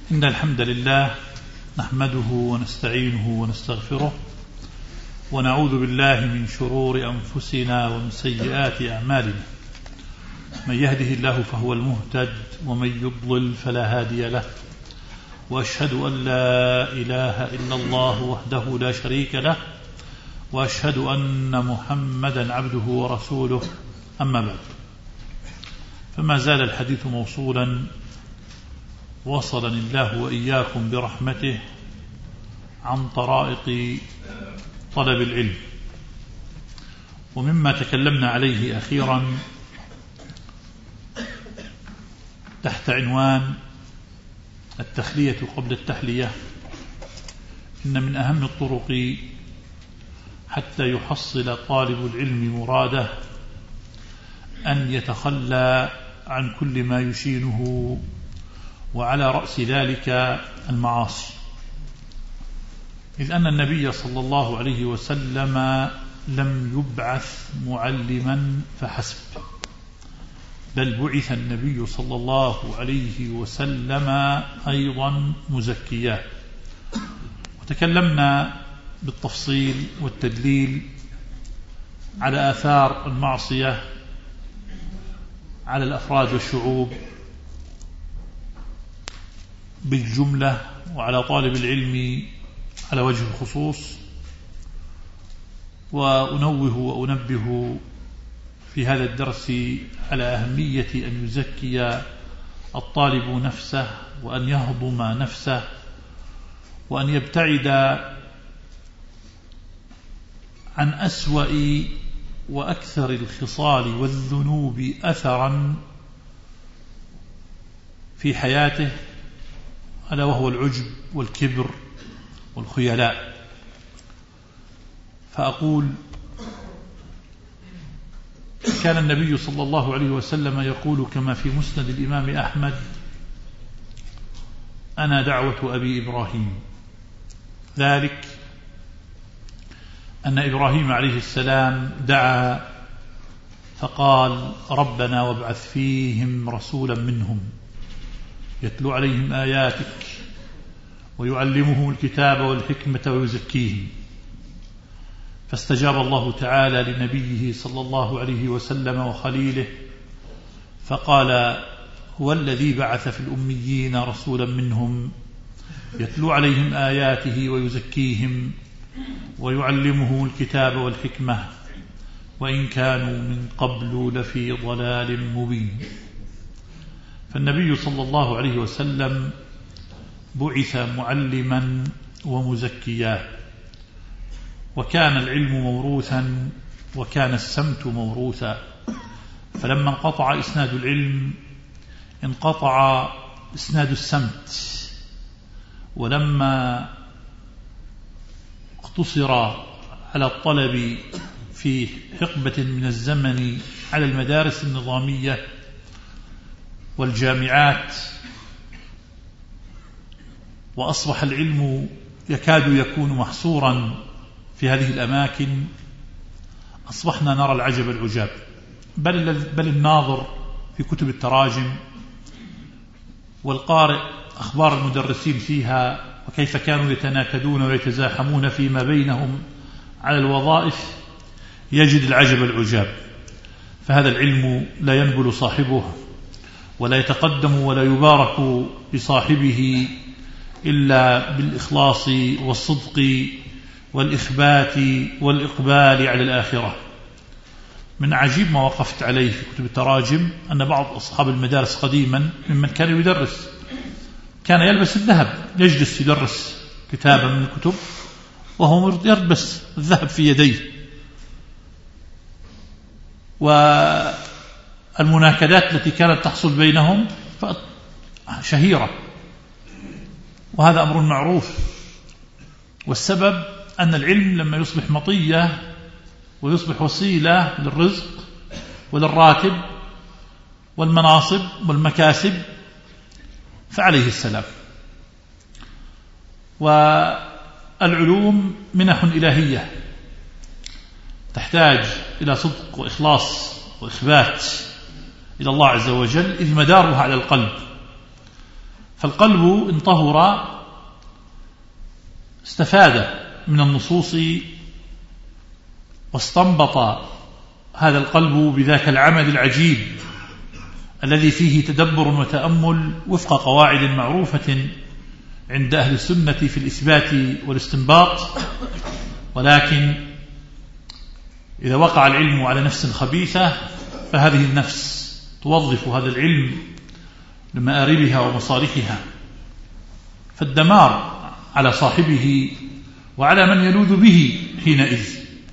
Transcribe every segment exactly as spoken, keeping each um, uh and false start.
إن الحمد لله نحمده ونستعينه ونستغفره ونعوذ بالله من شرور أنفسنا ومن سيئات أعمالنا. من يهده الله فهو المهتد ومن يضلل فلا هادي له، وأشهد أن لا إله إلا الله وحده لا شريك له، وأشهد أن محمدا عبده ورسوله. أما بعد، فما زال الحديث موصولا وصلني الله وإياكم برحمته عن طرائق طلب العلم. ومما تكلمنا عليه أخيرا تحت عنوان التخلية قبل التحلية، إن من أهم الطرق حتى يحصل طالب العلم مراده أن يتخلى عن كل ما يشينه، وعلى رأس ذلك المعاصي، إذ أن النبي صلى الله عليه وسلم لم يبعث معلما فحسب، بل بعث النبي صلى الله عليه وسلم أيضا مزكيا. وتكلمنا بالتفصيل والتدليل على آثار المعصية على الأفراد والشعوب بالجملة، وعلى طالب العلم على وجه الخصوص. وأنوه وأنبه في هذا الدرس على أهمية أن يزكي الطالب نفسه، وأن يهضم نفسه، وأن يبتعد عن أسوأ وأكثر الخصال والذنوب أثرا في حياته، ألا وهو العجب والكبر والخيلاء. فأقول: كان النبي صلى الله عليه وسلم يقول كما في مسند الإمام أحمد: أنا دعوة أبي إبراهيم. ذلك أن إبراهيم عليه السلام دعا فقال: ربنا وابعث فيهم رسولا منهم يتلو عليهم آياتك ويعلمهم الكتاب والحكمة ويزكيهم. فاستجاب الله تعالى لنبيه صلى الله عليه وسلم وخليله، فقال: هو الذي بعث في الأميين رسولا منهم يتلو عليهم آياته ويزكيهم ويعلمهم الكتاب والحكمة وإن كانوا من قبل لفي ضلال مبين. فالنبي صلى الله عليه وسلم بعث معلما ومزكيا، وكان العلم موروثا وكان السمت موروثا. فلما انقطع إسناد العلم انقطع إسناد السمت، ولما اقتصر على الطلب في حقبة من الزمن على المدارس النظامية والجامعات، وأصبح العلم يكاد يكون محصورا في هذه الأماكن، أصبحنا نرى العجب العجاب. بل, بل الناظر في كتب التراجم والقارئ أخبار المدرسين فيها وكيف كانوا يتناكدون ويتزاحمون فيما بينهم على الوظائف يجد العجب العجاب. فهذا العلم لا ينبل صاحبه ولا يتقدم ولا يبارك بصاحبه إلا بالإخلاص والصدق والإخبات والإقبال على الآخرة. من عجيب ما وقفت عليه في كتب التراجم أن بعض أصحاب المدارس قديما ممن كان يدرس كان يلبس الذهب، يجلس يدرس كتابا من الكتب وهو يلبس الذهب في يديه، والمناكدات التي كانت تحصل بينهم شهيرة، وهذا أمر معروف. والسبب أن العلم لما يصبح مطية ويصبح وسيلة للرزق وللراتب والمناصب والمكاسب فعليه السلام. والعلوم منح إلهية تحتاج إلى صدق وإخلاص وإخبات إلى الله عز وجل، إذ مدارها على القلب. فالقلب إن طهر استفاد من النصوص واستنبط هذا القلب بذاك العمل العجيب الذي فيه تدبر وتأمل وفق قواعد معروفة عند أهل السنة في الإثبات والاستنباط. ولكن إذا وقع العلم على نفس خبيثة فهذه النفس توظف هذا العلم لمآربها ومصالحها، فالدمار على صاحبه وعلى من يلوذ به حينئذ.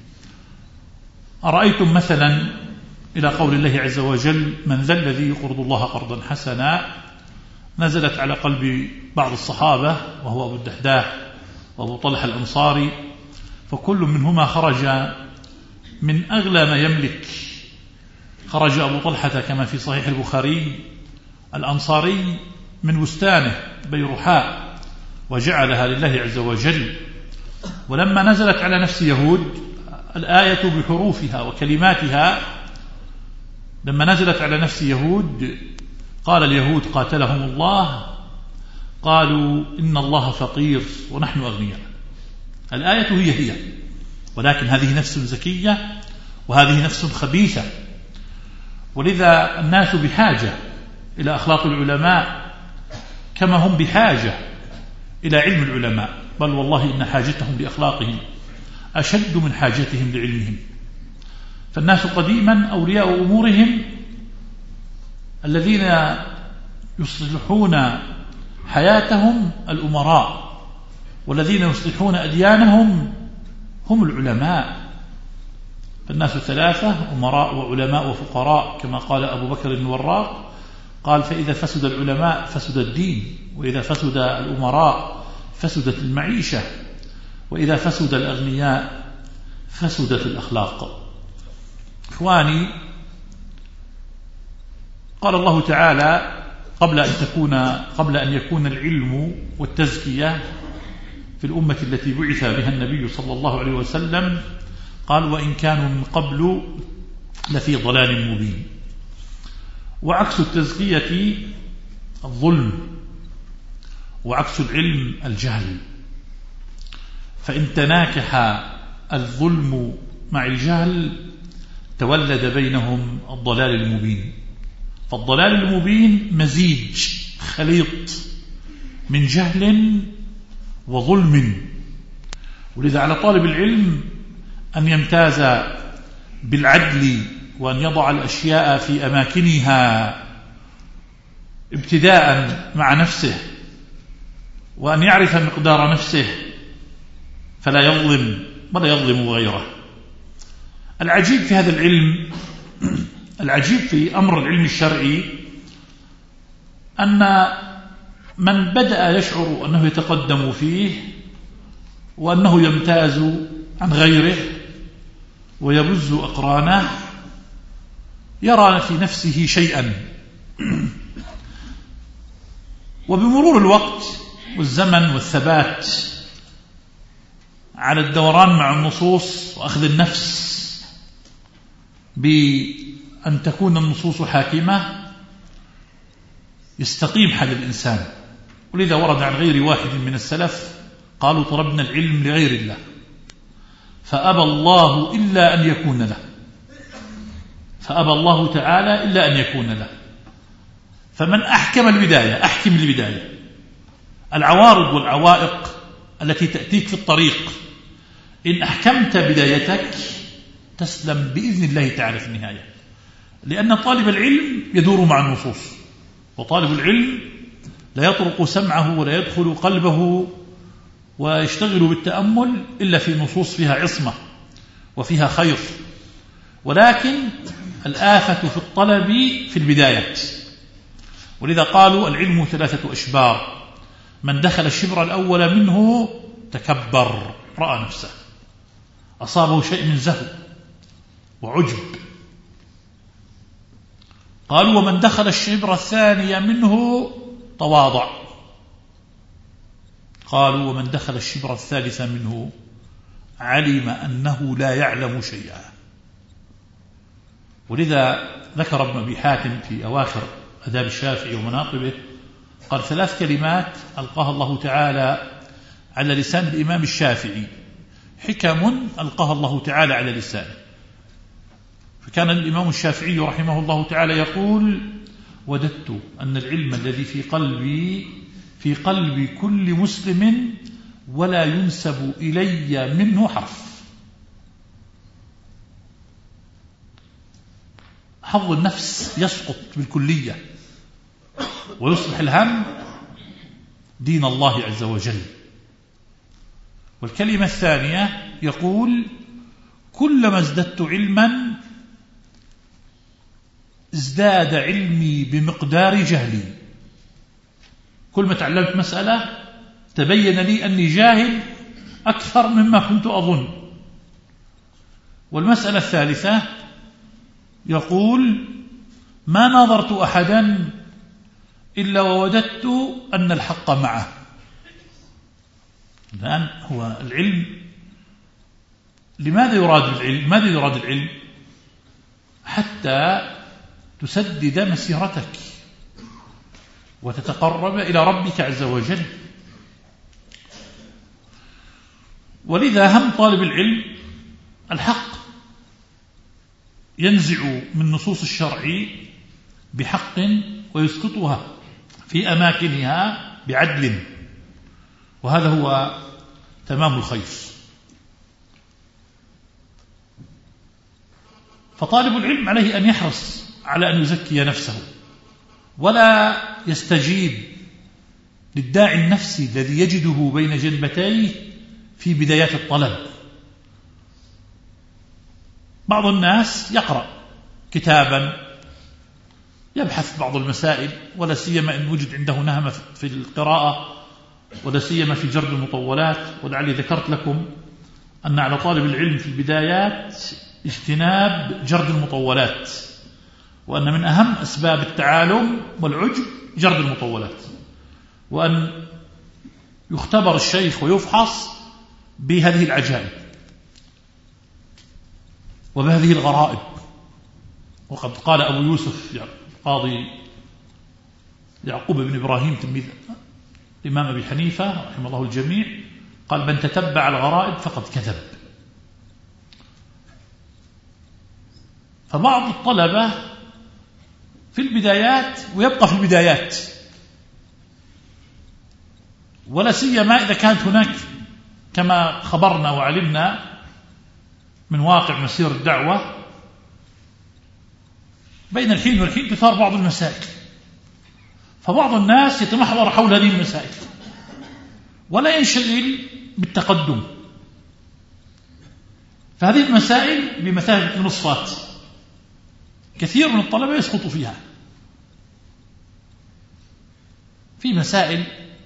أرأيتم مثلا إلى قول الله عز وجل: من ذا الذي يقرض الله قرضا حسنا، نزلت على قلب بعض الصحابة وهو أبو الدحداح وأبو طلحة الأنصاري، فكل منهما خرج من أغلى ما يملك. خرج أبو طلحة كما في صحيح البخاري الأنصاري من بستانه بيرحاء وجعلها لله عز وجل. ولما نزلت على نفس يهود الآية بحروفها وكلماتها، لما نزلت على نفس يهود قال اليهود قاتلهم الله، قالوا إن الله فقير ونحن أغنياء. الآية هي هي، ولكن هذه نفس زكية وهذه نفس خبيثة. ولذا الناس بحاجة إلى أخلاق العلماء كما هم بحاجة إلى علم العلماء، بل والله إن حاجتهم لأخلاقهم أشد من حاجتهم لعلمهم. فالناس قديما أولياء أمورهم الذين يصلحون حياتهم الأمراء، والذين يصلحون أديانهم هم العلماء. فالناس ثلاثة: أمراء وعلماء وفقراء، كما قال أبو بكر الوراق، قال: فإذا فسد العلماء فسد الدين، وإذا فسد الأمراء فسدت المعيشة، وإذا فسد الأغنياء فسدت الأخلاق. إخواني، قال الله تعالى قبل أن تكون قبل أن يكون العلم والتزكية في الأمة التي بعث بها النبي صلى الله عليه وسلم، قال: وإن كانوا من قبل لفي ضلال مبين. وعكس التزكية الظلم، وعكس العلم الجهل. فإن تناكح الظلم مع الجهل تولد بينهم الضلال المبين. فالضلال المبين مزيج خليط من جهل وظلم. ولذا على طالب العلم أن يمتاز بالعدل، وأن يضع الأشياء في أماكنها ابتداء مع نفسه، وأن يعرف مقدار نفسه فلا يظلم ولا يظلم غيره. العجيب في هذا العلم، العجيب في أمر العلم الشرعي، أن من بدأ يشعر أنه يتقدم فيه وأنه يمتاز عن غيره ويبز أقرانه يرى في نفسه شيئا، وبمرور الوقت والزمن والثبات على الدوران مع النصوص وأخذ النفس بأن تكون النصوص حاكمة يستقيم حال الإنسان. ولذا ورد عن غير واحد من السلف قالوا: طلبنا العلم لغير الله فأبى الله إلا أن يكون له، فأبى الله تعالى إلا أن يكون له. فمن أحكم البداية أحكم البداية. العوارض والعوائق التي تأتيك في الطريق إن أحكمت بدايتك تسلم بإذن الله تعالى في النهاية، لأن طالب العلم يدور مع النصوص، وطالب العلم لا يطرق سمعه ولا يدخل قلبه ويشتغل بالتأمل إلا في نصوص فيها عصمة وفيها خير. ولكن الآفة في الطلب في البداية. ولذا قالوا: العلم ثلاثة أشبار، من دخل الشبر الأول منه تكبر رأى نفسه، أصابه شيء من زهو وعجب. قالوا: ومن دخل الشبر الثاني منه تواضع. قالوا: ومن دخل الشبر الثالث منه علم أنه لا يعلم شيئا. ولذا ذكر ابن أبي حاتم في أواخر أداب الشافعي ومناقبه قال ثلاث كلمات ألقاها الله تعالى على لسان الإمام الشافعي، حكم ألقاها الله تعالى على لسانه. فكان الإمام الشافعي رحمه الله تعالى يقول: وددت أن العلم الذي في قلبي في قلب كل مسلم ولا ينسب إلي منه حرف. حظ النفس يسقط بالكلية ويصبح الهم دين الله عز وجل. والكلمة الثانية يقول: كلما ازددت علما ازداد علمي بمقدار جهلي. كل ما تعلمت مسألة تبين لي أني جاهل أكثر مما كنت أظن. والمسألة الثالثة يقول: ما ناظرت أحدا إلا ووددت أن الحق معه. الآن هو العلم، لماذا يراد العلم؟ ماذا يراد العلم؟ حتى تسدد مسيرتك وتتقرب إلى ربك عز وجل. ولذا هم طالب العلم الحق، ينزع من نصوص الشرع بحق ويسقطها في أماكنها بعدل، وهذا هو تمام الخير. فطالب العلم عليه أن يحرص على أن يزكي نفسه، ولا يستجيب للداعي النفسي الذي يجده بين جنبتيه في بدايات الطلب. بعض الناس يقرأ كتابا يبحث بعض المسائل، ولا سيما إن وجد عنده نهمة في القراءة، ولا سيما في جرد المطولات. ولعلي ذكرت لكم أن على طالب العلم في البدايات اجتناب جرد المطولات، وأن من أهم أسباب التعالم والعجب جرد المطولات، وأن يختبر الشيخ ويفحص بهذه العجائب وبهذه الغرائب. وقد قال أبو يوسف قاضي يعقوب بن إبراهيم تلميذ الإمام أبي حنيفة رحمه الله الجميع، قال: من تتبع الغرائب فقد كذب. فبعض الطلبة في البدايات ويبقى في البدايات، ولا سيما إذا كانت هناك كما خبرنا وعلمنا من واقع مسير الدعوة بين الحين والحين تثار بعض المسائل، فبعض الناس يتمحور حول هذه المسائل ولا ينشغل بالتقدم. فهذه المسائل بمثابة المنصات، كثير من الطلبة يسقط فيها. في مسائل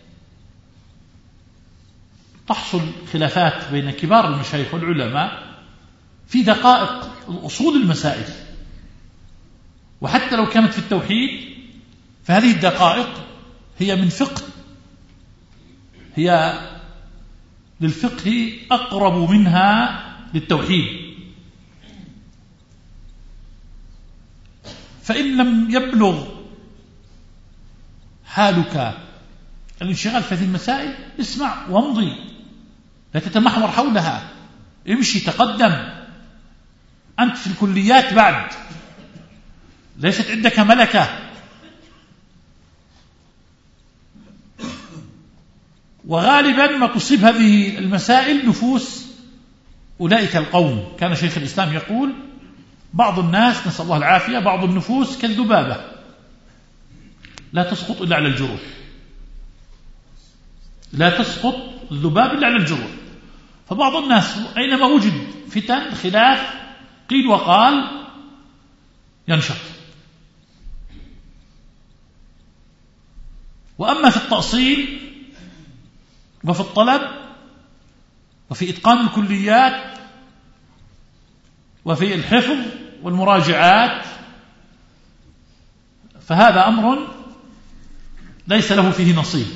تحصل خلافات بين كبار المشايخ والعلماء في دقائق الأصول المسائل، وحتى لو كانت في التوحيد فهذه الدقائق هي من فقه، هي للفقه أقرب منها للتوحيد. فإن لم يبلغ حالك الانشغال في هذه المسائل اسمع وامضي، لا تتمحور حولها، امشي تقدم. أنت في الكليات بعد، ليست عندك ملكة. وغالبا ما تصيب هذه المسائل نفوس أولئك القوم. كان شيخ الإسلام يقول: بعض الناس نسأل الله العافية بعض النفوس كالذبابة لا تسقط إلا على الجروح، لا تسقط الذباب إلا على الجروح. فبعض الناس أينما وجد فتن خلاف قيل وقال ينشط. وأما في التأصيل وفي الطلب وفي إتقان الكليات وفي الحفظ والمراجعات فهذا أمر ليس له فيه نصيب.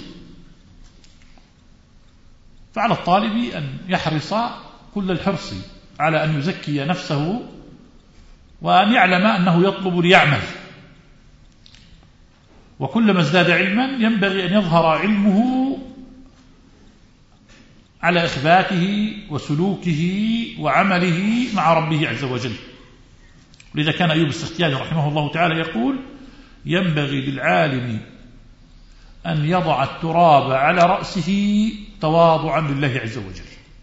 فعلى الطالب أن يحرص كل الحرص على أن يزكي نفسه، وأن يعلم أنه يطلب ليعمل. وكلما ازداد علما ينبغي أن يظهر علمه على إخباته وسلوكه وعمله مع ربه عز وجل. لذا كان أيوب السختياني رحمه الله تعالى يقول: ينبغي للعالم أن يضع التراب على رأسه تواضعا لله عز وجل.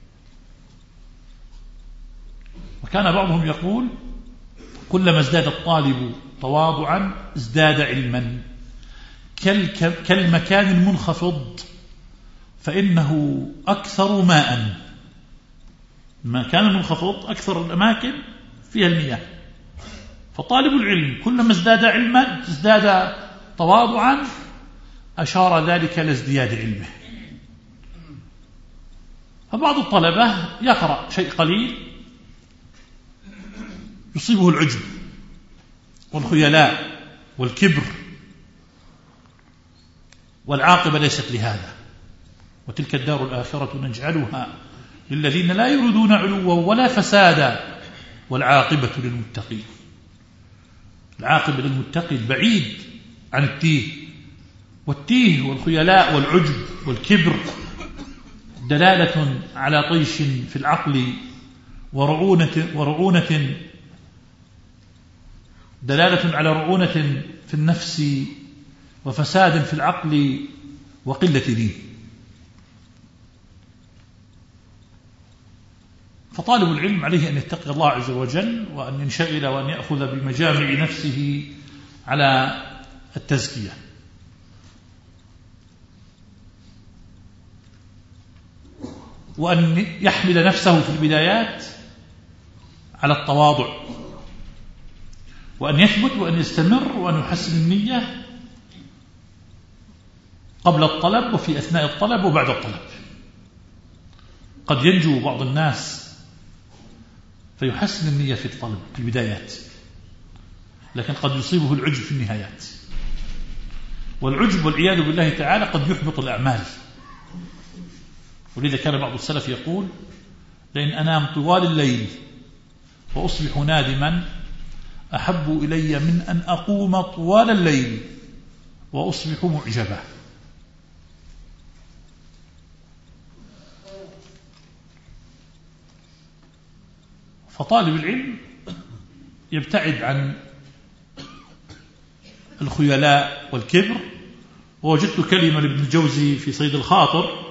وكان بعضهم يقول: كلما ازداد الطالب تواضعا ازداد علما، كالمكان المنخفض فإنه أكثر ماء. المكان المنخفض أكثر الأماكن فيها المياه، فطالب العلم كلما ازداد علما ازداد تواضعا، أشار ذلك لازدياد علمه. فبعض الطلبة يقرأ شيء قليل يصيبه العجب والخيلاء والكبر، والعاقبة ليست لهذا. وتلك الدار الآخرة نجعلها للذين لا يريدون علوا ولا فسادا والعاقبة للمتقين. العاقبة للمتقين بعيد عن التيه، والتيه والخيلاء والعجب والكبر دلالة على طيش في العقل ورعونة, ورعونة دلالة على رعونة في النفس وفساد في العقل وقلة دين. فطالب العلم عليه أن يتقي الله عز وجل، وأن ينشغل وأن يأخذ بمجامع نفسه على التزكية. وأن يحمل نفسه في البدايات على التواضع، وأن يثبت وأن يستمر وأن يحسن النية قبل الطلب وفي أثناء الطلب وبعد الطلب. قد ينجو بعض الناس فيحسن النية في الطلب في البدايات، لكن قد يصيبه العجب في النهايات. والعجب والعياذ بالله تعالى قد يحبط الأعمال. ولذا كان بعض السلف يقول: لئن أنام طوال الليل وأصبح نادما أحب إلي من أن أقوم طوال الليل وأصبح معجبا. فطالب العلم يبتعد عن الخيلاء والكبر. ووجدت كلمة لابن الجوزي في صيد الخاطر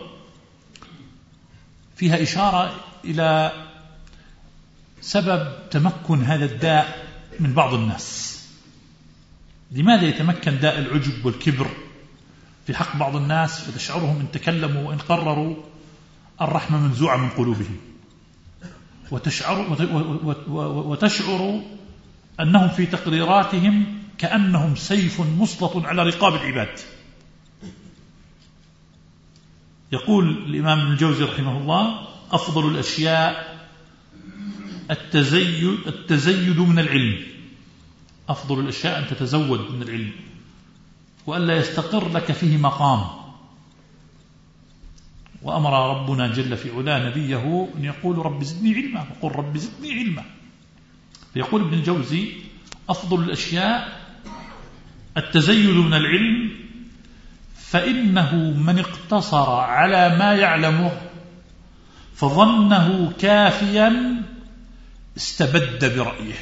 فيها إشارة إلى سبب تمكن هذا الداء من بعض الناس. لماذا يتمكن داء العجب والكبر في حق بعض الناس فتشعرهم إن تكلموا وإن قرروا الرحمة منزوعة من قلوبهم، وتشعر, وتشعر أنهم في تقريراتهم كأنهم سيف مسلط على رقاب العباد. يقول الإمام ابن الجوزي رحمه الله: أفضل الأشياء التزيد, التزيد من العلم. أفضل الأشياء أن تتزود من العلم وألا يستقر لك فيه مقام. وأمر ربنا جل في علاه نبيه أن يقول: رب زدني علما، وقل رب زدني علما. فيقول ابن الجوزي: أفضل الأشياء التزيد من العلم، فإنه من اقتصر على ما يعلمه فظنه كافيا استبد برأيه،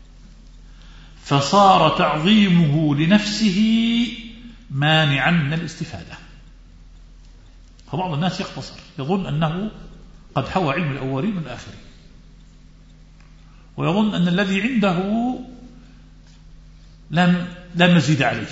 فصار تعظيمه لنفسه مانعا من الاستفادة. فبعض الناس يقتصر، يظن أنه قد حوى علم الأولين والآخرين، ويظن أن الذي عنده لم لا مزيد عليه.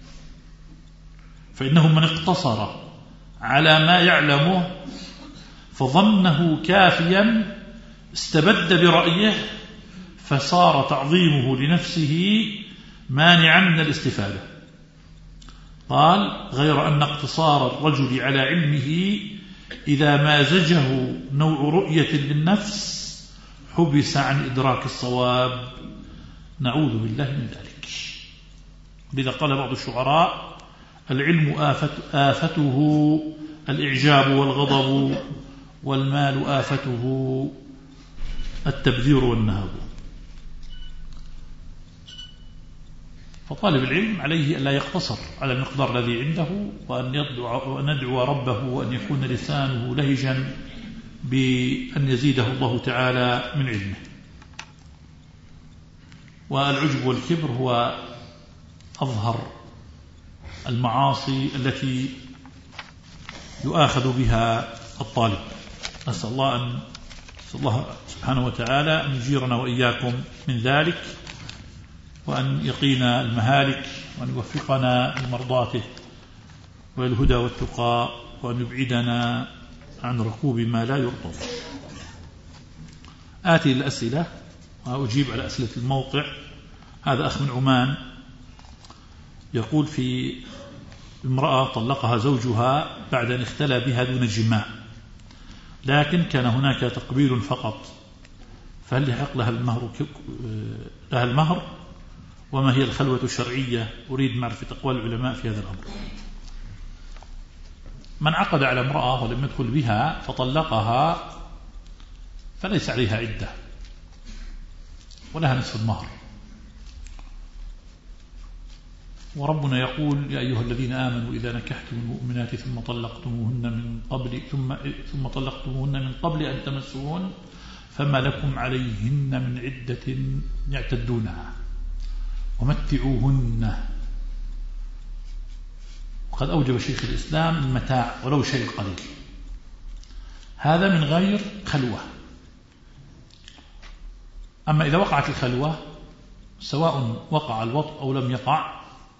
فإنه من اقتصر على ما يعلمه فظنه كافيا استبد برأيه، فصار تعظيمه لنفسه مانعا من الاستفادة. قال: غير أن اقتصار الرجل على علمه إذا مازجه نوع رؤية للنفس حبس عن إدراك الصواب، نعوذ بالله من ذلك. لذا قال بعض الشعراء: العلم آفت آفته الإعجاب والغضب، والمال آفته التبذير والنهب. فطالب العلم عليه ألا يقتصر على المقدار الذي عنده، وأن يدعو, وأن يدعو ربه، وأن يكون لسانه لهجا بأن يزيده الله تعالى من علمه. والعجب والكبر هو أظهر المعاصي التي يؤاخذ بها الطالب. نسأل الله أن نسأل الله سبحانه وتعالى أن يجيرنا وإياكم من ذلك، وأن يقينا المهالك، وأن يوفقنا لمرضاته والهدى والتقى، وأن يبعدنا عن ركوب ما لا يرضى. آتي الأسئلة وأجيب على أسئلة الموقع. هذا أخ من عمان يقول: في امرأة طلقها زوجها بعد أن اختلى بها دون جماع، لكن كان هناك تقبيل فقط، فهل يحق لها المهر لها المهر؟ وما هي الخلوة الشرعية؟ أريد معرفة أقوال العلماء في هذا الأمر. من عقد على امرأة ولم يدخل بها فطلقها فليس عليها عدة ولها نصف المهر. وربنا يقول: يا أيها الذين آمنوا إذا نكحتم المؤمنات ثم طلقتموهن من قبل ثم ثم طلقتموهن من قبل أن تمسوهن فما لكم عليهن من عدة يعتدونها ومتعوهن. وقد أوجب شيخ الإسلام المتاع ولو شيء قليل، هذا من غير خلوة. أما إذا وقعت الخلوة، سواء وقع الوطء أو لم يقع،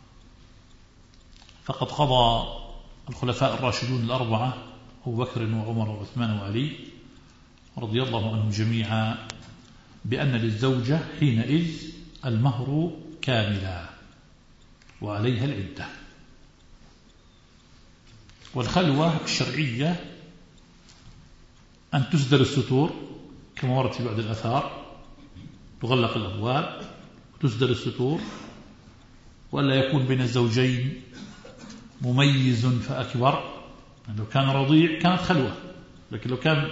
فقد قضى الخلفاء الراشدون الأربعة أبو بكر وعمر وعثمان وعلي رضي الله عنهم جميعا بأن للزوجة حينئذ المهر كاملا وعليها العدة. والخلوة الشرعية أن تسدل الستور كما ورد في بعض الآثار، تغلق الأبواب وتسدل الستور، وألا يكون بين الزوجين مميز فأكبر. يعني لو كان رضيع كانت خلوة، لكن لو كان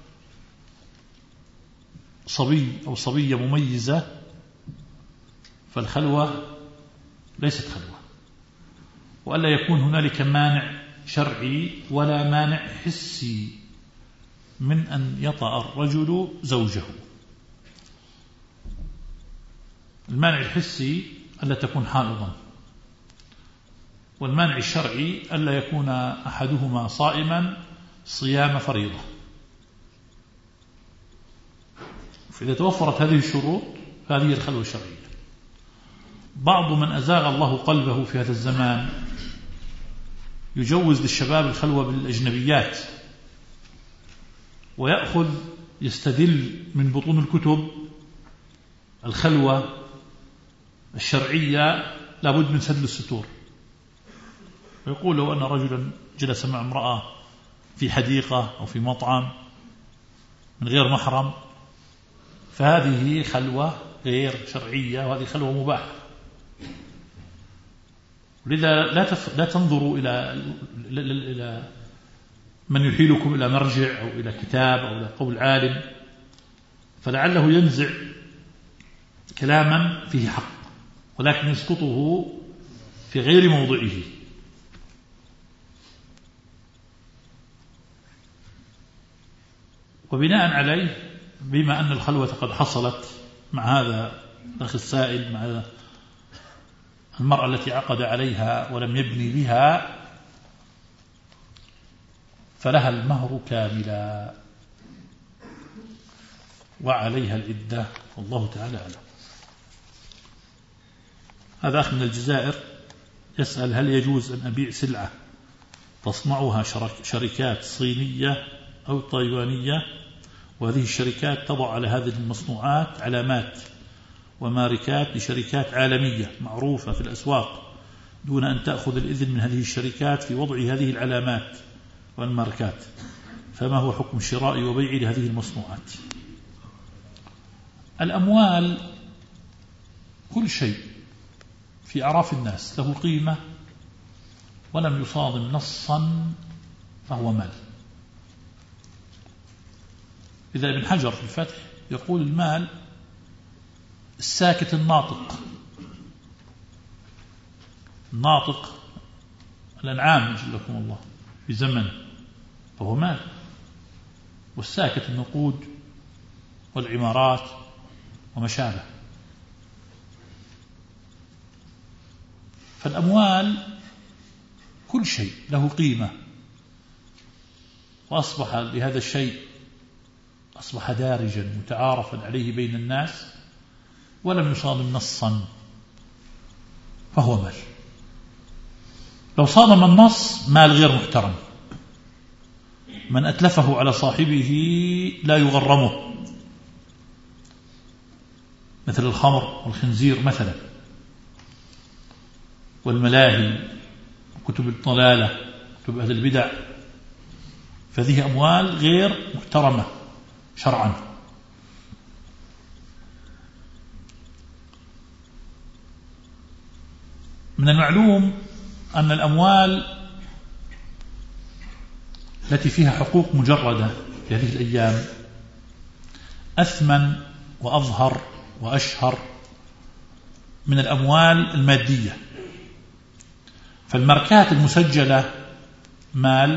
صبي أو صبية مميزة فالخلوة ليست خلوة. وألا يكون هنالك مانع شرعي ولا مانع حسي من أن يطأ الرجل زوجه. المانع الحسي ألا تكون حائضا، والمانع الشرعي ألا يكون أحدهما صائما صيام فريضة. فإذا توفرت هذه الشروط فهذه الخلوة الشرعية. بعض من أزاغ الله قلبه في هذا الزمان يجوز للشباب الخلوة بالأجنبيات، ويأخذ يستدل من بطون الكتب الخلوة الشرعية لابد من سدل الستور، ويقول لو أن رجلا جلس مع امرأة في حديقة أو في مطعم من غير محرم فهذه خلوة غير شرعية، وهذه خلوة مباحة. ولذا لا تف... لا تنظروا إلى إلى من يحيلكم إلى مرجع أو إلى كتاب أو إلى قول عالم فلعله ينزع كلاما فيه حق، ولكن يسقطه في غير موضعه. وبناء عليه، بما أن الخلوة قد حصلت مع هذا الأخ السائل، مع المرأة التي عقد عليها ولم يبني بها، فلها المهر كاملا وعليها العدة، والله تعالى أعلم. هذا أخ من الجزائر يسأل: هل يجوز أن أبيع سلعة تصنعها شركات صينية أو تايوانية، وهذه الشركات تضع على هذه المصنوعات علامات وماركات لشركات عالمية معروفة في الأسواق دون أن تأخذ الإذن من هذه الشركات في وضع هذه العلامات والماركات، فما هو حكم شراء وبيع لهذه المصنوعات؟ الأموال كل شيء في أعراف الناس له قيمة ولم يصادم نصا فهو مال. إذا ابن حجر في الفتح يقول: المال الساكت الناطق، الناطق الأنعام جلكم الله في زمن فهو مال، والساكت النقود والعمارات وما شابه. فالأموال كل شيء له قيمة، وأصبح لهذا الشيء أصبح دارجا متعارفا عليه بين الناس ولم يصادم نصا فهو مال. لو صادم النص مال غير محترم، من أتلفه على صاحبه لا يغرمه، مثل الخمر والخنزير مثلا، والملاهي وكتب الضلالة كتب أهل البدع، فهذه أموال غير محترمة شرعا. من المعلوم أن الأموال التي فيها حقوق مجردة في هذه الأيام أثمن وأظهر وأشهر من الأموال المادية. فالماركات المسجلة مال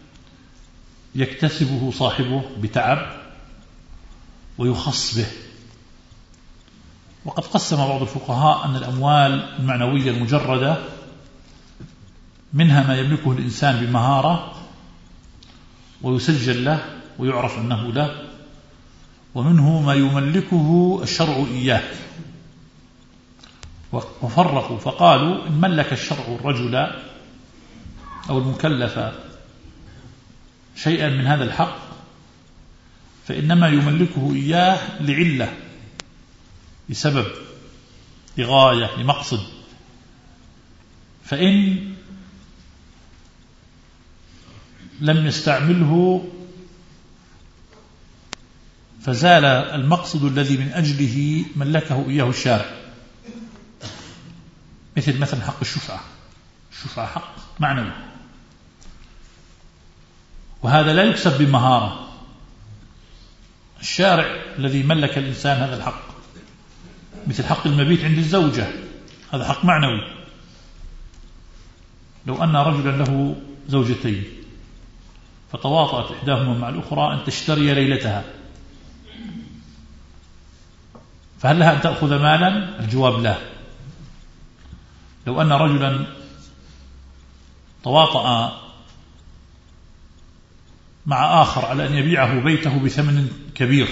يكتسبه صاحبه بتعب ويخص به. وقد قسم بعض الفقهاء أن الأموال المعنوية المجردة منها ما يملكه الإنسان بمهارة ويسجل له ويعرف أنه له، ومنه ما يملكه الشرع إياه. وفرقوا فقالوا إن ملك الشرع الرجل أو المكلف شيئا من هذا الحق فإنما يملكه إياه لعلة، لسبب، لغاية، لمقصد. فإن لم يستعمله فزال المقصد الذي من أجله ملكه إياه الشارع، مثل مثلا حق الشفعة. الشفعة حق معنوي، وهذا لا يكسب بمهارة. الشارع الذي ملك الإنسان هذا الحق، مثل حق المبيت عند الزوجة، هذا حق معنوي. لو أن رجلا له زوجتين فتواطأت إحداهما مع الأخرى أن تشتري ليلتها، فهل لها أن تأخذ مالا؟ الجواب لا. لو أن رجلا تواطأ مع آخر على أن يبيعه بيته بثمن كبير،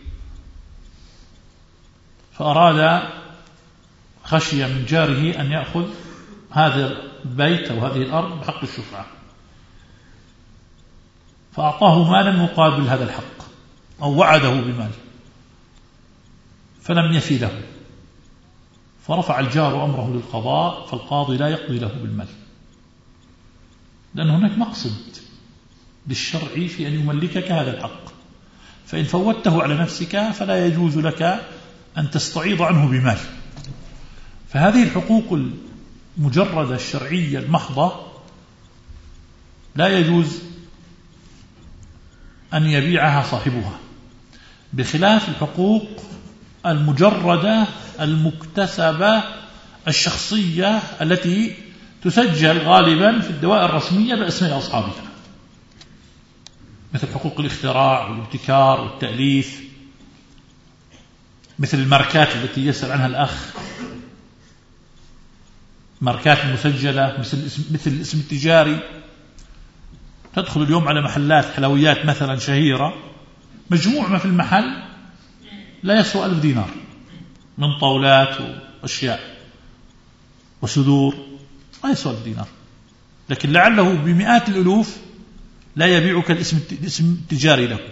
فأراد خشية من جاره أن يأخذ هذا البيت أو هذه الأرض بحق الشفعة، فأعطاه مالا مقابل هذا الحق أو وعده بمال فلم يفي له، فرفع الجار أمره للقضاء، فالقاضي لا يقضي له بالمال، لأن هناك مقصد للشرع في أن يملكك هذا الحق. فإن فوته على نفسك فلا يجوز لك أن تستعيض عنه بمال. فهذه الحقوق المجردة الشرعية المحضة لا يجوز أن يبيعها صاحبها، بخلاف الحقوق المجردة المكتسبة الشخصية التي تسجل غالبا في الدوائر الرسمية بأسماء أصحابها، مثل حقوق الاختراع والابتكار والتأليف، مثل الماركات التي يسأل عنها الأخ، ماركات مسجلة مثل مثل الاسم التجاري. تدخل اليوم على محلات حلويات مثلا شهيرة، مجموع ما في المحل لا يسوى ألف دينار من طاولات وأشياء وصدور، لا يسوى ألف دينار، لكن لعله بمئات الألوف لا يبيعك الاسم التجاري له.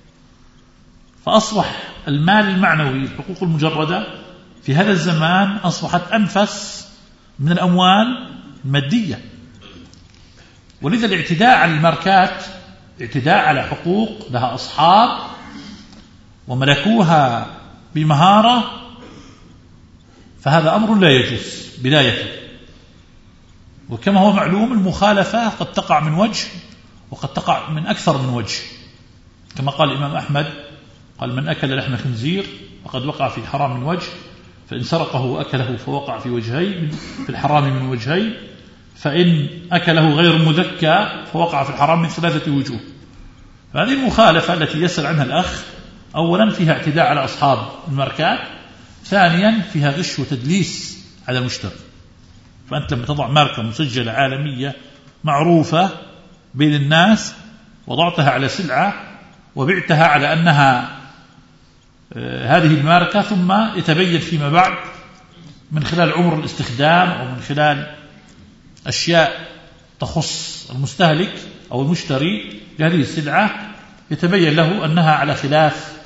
فأصبح المال المعنوي، الحقوق المجردة في هذا الزمان أصبحت أنفس من الأموال المادية. ولذا الاعتداء على الماركات اعتداء على حقوق لها أصحاب وملكوها بمهارة، فهذا أمر لا يجوز بداية. وكما هو معلوم المخالفة قد تقع من وجه وقد تقع من أكثر من وجه، كما قال الإمام أحمد قال من أكل لحم خنزير فقد وقع في الحرام من وجه فإن سرقه وأكله فوقع في وجهين في الحرام من وجهين، فإن أكله غير مذكى فوقع في الحرام من ثلاثة وجوه. فهذه المخالفة التي يسأل عنها الأخ أولا فيها اعتداء على أصحاب الماركات، ثانيا فيها غش وتدليس على المشتري. فأنت لما تضع ماركة مسجلة عالمية معروفة بين الناس وضعتها على سلعة وبعتها على أنها هذه الماركة، ثم يتبين فيما بعد من خلال عمر الاستخدام أو من خلال أشياء تخص المستهلك أو المشتري لهذه السلعة يتبين له أنها على خلاف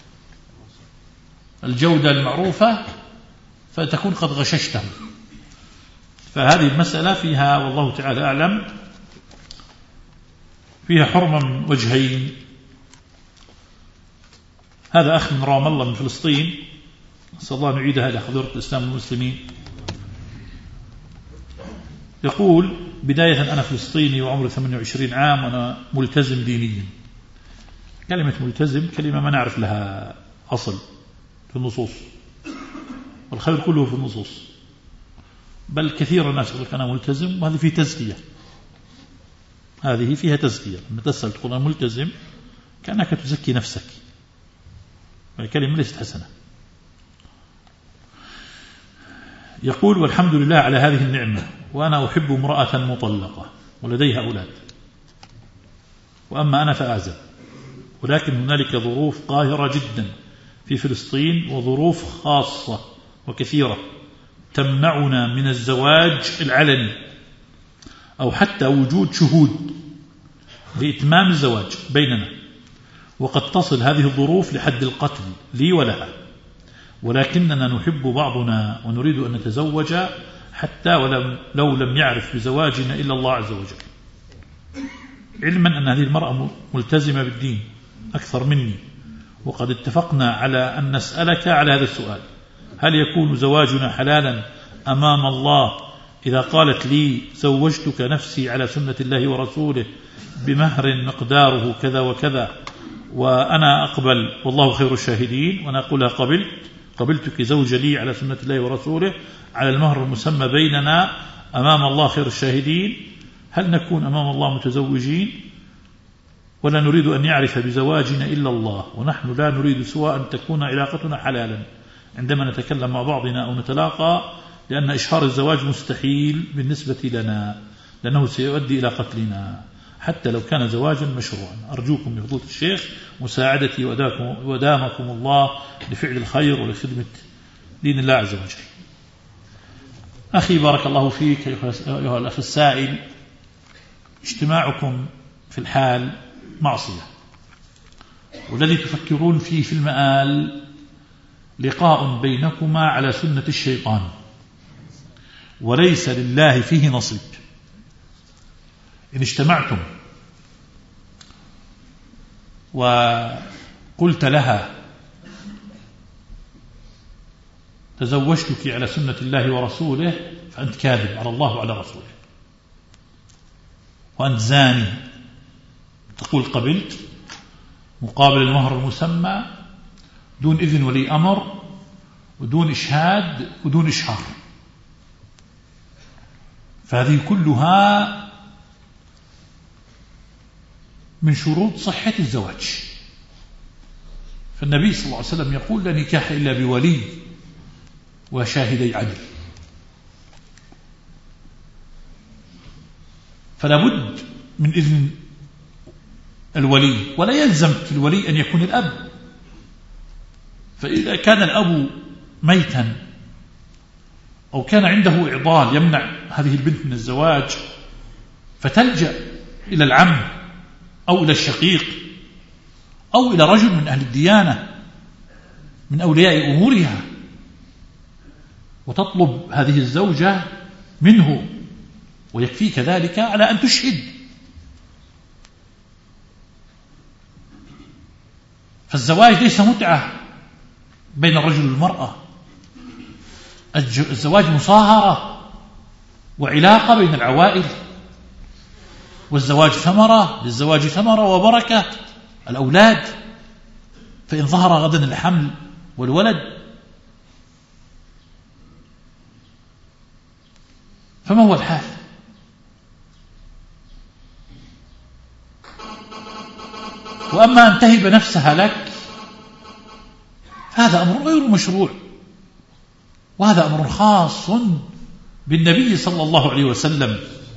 الجودة المعروفة، فتكون قد غششته. فهذه المسألة فيها والله تعالى أعلم فيها حرمة من وجهين. هذا أخ من رام الله من فلسطين، نسأل الله أن يعيدها إلى حضرة الإسلام والمسلمين، يقول: بداية أنا فلسطيني وعمري ثمانية وعشرين عام وأنا ملتزم دينيا. كلمة ملتزم كلمة ما نعرف لها أصل في النصوص، والخير كله في النصوص، بل كثير الناس يقول أنا ملتزم، وهذه فيه تزكية، هذه فيها تزكية. لما تسأل تقول أنا ملتزم كأنك تزكي نفسك، الكلمة ليست حسنة. يقول: والحمد لله على هذه النعمة، وأنا أحب امرأة مطلقة ولديها أولاد، وأما أنا فآزل، ولكن هنالك ظروف قاهرة جدا في فلسطين وظروف خاصة وكثيرة تمنعنا من الزواج العلني أو حتى وجود شهود لإتمام الزواج بيننا، وقد تصل هذه الظروف لحد القتل لي ولها، ولكننا نحب بعضنا ونريد أن نتزوج حتى ولم لو لم يعرف بزواجنا إلا الله عز وجل، علما أن هذه المرأة ملتزمة بالدين أكثر مني، وقد اتفقنا على أن نسألك على هذا السؤال: هل يكون زواجنا حلالا أمام الله إذا قالت لي زوجتك نفسي على سنة الله ورسوله بمهر مقداره كذا وكذا، وأنا أقبل والله خير الشاهدين، وأنا أقولها قبلت قبلتك زوجة لي على سنة الله ورسوله على المهر المسمى بيننا أمام الله خير الشاهدين، هل نكون أمام الله متزوجين؟ ولا نريد أن يعرف بزواجنا إلا الله، ونحن لا نريد سوى أن تكون علاقتنا حلالا عندما نتكلم مع بعضنا أو نتلاقى، لأن إشهار الزواج مستحيل بالنسبة لنا، لأنه سيؤدي إلى قتلنا حتى لو كان زواجا مشروعا. أرجوكم يا فضيلة الشيخ مساعدتي ودامكم الله لفعل الخير ولخدمة دين الله عز وجل. أخي بارك الله فيك أيها الأخ السائل، اجتماعكم في الحال معصية، والذي تفكرون فيه في المآل لقاء بينكما على سنة الشيطان، وليس لله فيه نصيب. إن اجتمعتم وقلت لها تزوجتك على سنة الله ورسوله، فأنت كاذب على الله وعلى رسوله، وأنت زاني. تقول قبلت مقابل المهر المسمى دون إذن ولي أمر ودون إشهاد ودون إشهار، فهذه كلها من شروط صحة الزواج. فالنبي صلى الله عليه وسلم يقول: لا نكاح إلا بولي وشاهدي عدل. فلا بد من إذن الولي، ولا يلزم في الولي أن يكون الأب. فإذا كان الأب ميتا أو كان عنده إعضال يمنع هذه البنت من الزواج، فتلجأ إلى العم أو إلى الشقيق أو إلى رجل من أهل الديانة من أولياء أمورها، وتطلب هذه الزوجة منه، ويكفيك ذلك على أن تشهد. فالزواج ليس متعة بين الرجل والمرأة، الزواج مصاهرة وعلاقة بين العوائل، والزواج ثمرة، للزواج ثمرة وبركة الأولاد، فإن ظهر غدا الحمل والولد فما هو الحال؟ وأما أن تهب نفسها لك هذا أمر غير مشروع، وهذا أمر خاص بالنبي صلى الله عليه وسلم.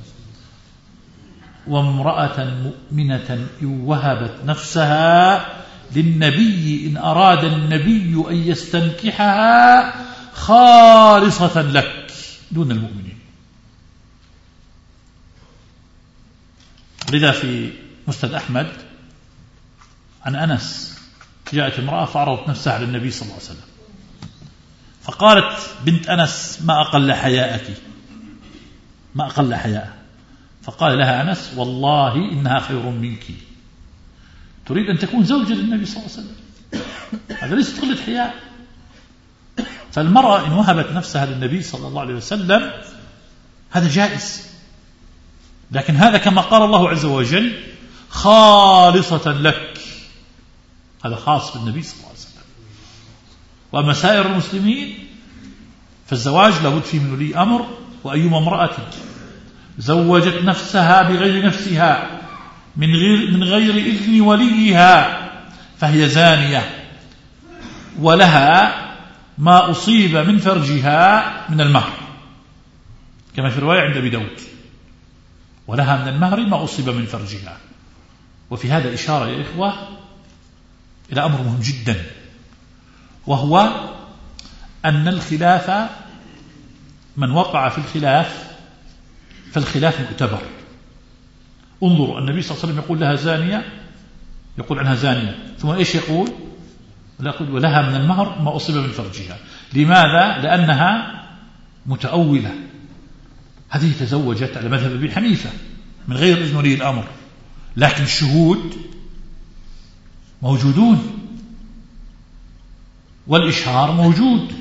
وامرأة مؤمنة إن وهبت نفسها للنبي إن أراد النبي أن يستنكحها خالصة لك دون المؤمنين. لذا في مسند أحمد عن أنس جاءت امرأة فعرضت نفسها على النبي صلى الله عليه وسلم، فقالت بنت أنس ما أقل حياءك، ما أقل حياء. فقال لها أنس والله إنها خير منك، تريد أن تكون زوجة للنبي صلى الله عليه وسلم، هذا ليس قلة حياء. فالمرأة إن وهبت نفسها للنبي صلى الله عليه وسلم هذا جائز، لكن هذا كما قال الله عز وجل خالصة لك، هذا خاص بالنبي صلى الله عليه وسلم. وأما سائر المسلمين فالزواج لابد فيه من ولي أمر. وأيما امرأة زوجت نفسها بغير نفسها من غير, من غير إذن وليها فهي زانية، ولها ما أصيب من فرجها من المهر، كما في رواية عند أبي داود، ولها من المهر ما أصيب من فرجها. وفي هذا إشارة يا إخوة إلى أمر مهم جدا، وهو أن الخلاف من وقع في الخلاف فالخلاف معتبر. انظروا النبي صلى الله عليه وسلم يقول لها زانية، يقول عنها زانية، ثم إيش يقول؟ ولها من المهر ما أصيب من فرجها. لماذا؟ لأنها متأولة، هذه تزوجت على مذهب أبي حنيفة من غير إذن ولي الأمر، لكن الشهود موجودون والإشهار موجود.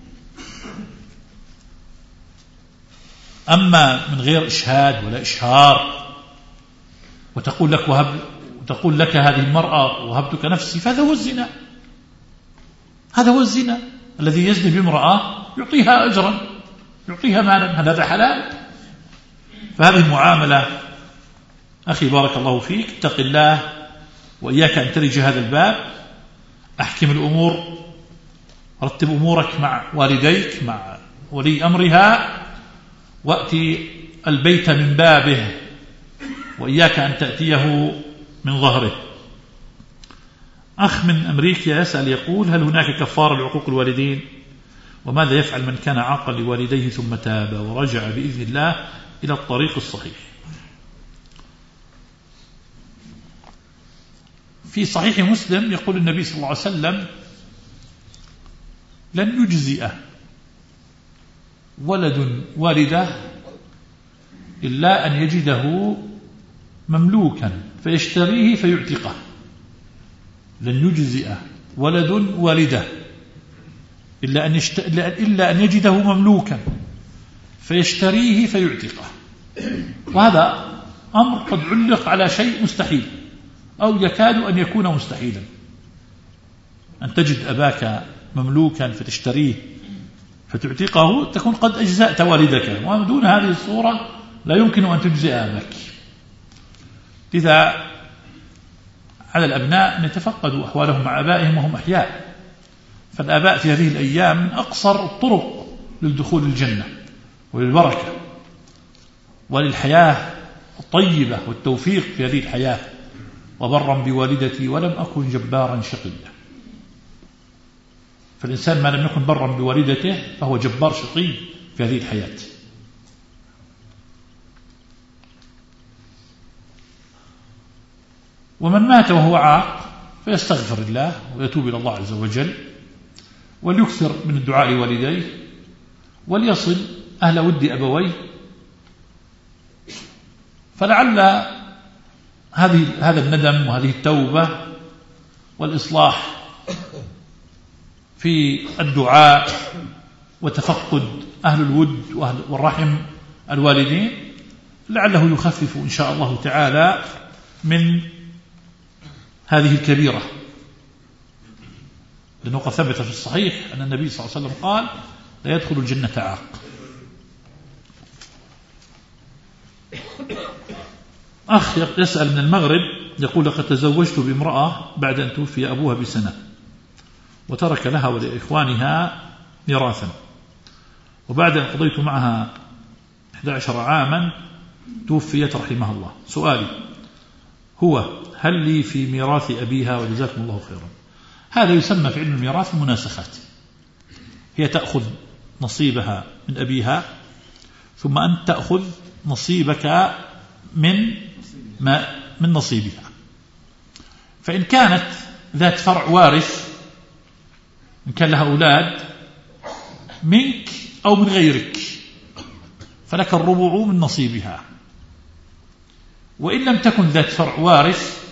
أما من غير إشهاد ولا إشهار وتقول لك وهب وتقول لك هذه المرأة وهبتك نفسي، فهذا هو الزنا، هذا هو الزنا. الذي يزني بامرأة يعطيها أجرا، يعطيها مالا، هذا حلال. فهذه المعاملة أخي بارك الله فيك اتق الله وإياك أن تلج هذا الباب. أحكم الأمور، رتب أمورك مع والديك مع ولي أمرها، وأتي البيت من بابه وإياك أن تأتيه من ظهره. أخ من أمريكا يسأل يقول هل هناك كفارة لعقوق الوالدين؟ وماذا يفعل من كان عاقا لوالديه ثم تاب ورجع بإذن الله إلى الطريق الصحيح؟ في صحيح مسلم يقول النبي صلى الله عليه وسلم لن يجزئ ولد والده إلا أن يجده مملوكا فيشتريه فيعتقه. لن يجزئ ولد والده إلا أن, يشت... إلا أن يجده مملوكا فيشتريه فيعتقه. وهذا أمر قد علق على شيء مستحيل أو يكاد أن يكون مستحيلا، أن تجد أباك مملوكا فتشتريه فتعتقه، تكون قد أجزأت والدك، ودون هذه الصورة لا يمكن أن تجزئ أباك. لذا على الأبناء أن يتفقدوا أحوالهم مع أبائهم وهم أحياء. فالآباء في هذه الأيام من أقصر الطرق للدخول الجنة وللبركة وللحياة الطيبة والتوفيق في هذه الحياة. وبرا بوالدتي ولم أكن جبارا شقيا. فالإنسان ما لم يكن برا بوالدته فهو جبار شقي في هذه الحياة. ومن مات وهو عاق فيستغفر الله ويتوب إلى الله عز وجل، وليكثر من الدعاء لوالديه، وليصل أهل ود أبويه، فلعل هذه هذا الندم وهذه التوبة والإصلاح في الدعاء وتفقد أهل الود وأهل والرحم الوالدين لعله يخفف إن شاء الله تعالى من هذه الكبيرة. لأنه قد ثبت في الصحيح أن النبي صلى الله عليه وسلم قال لا يدخل الجنة عاق. أخ يسأل من المغرب يقول: لقد تزوجت بامرأة بعد أن توفي أبوها بسنة، وترك لها ولإخوانها ميراثا، وبعد أن قضيت معها إحدى عشر عاما توفيت رحمها الله. سؤالي هو: هل لي في ميراث أبيها؟ وجزاكم الله خيرا. هذا يسمى في علم الميراث مناسخات. هي تأخذ نصيبها من أبيها، ثم أنت تأخذ نصيبك من ما من نصيبها. فإن كانت ذات فرع وارث، إن كان لها أولاد منك أو من غيرك، فلك الربع من نصيبها. وإن لم تكن ذات فرع وارث،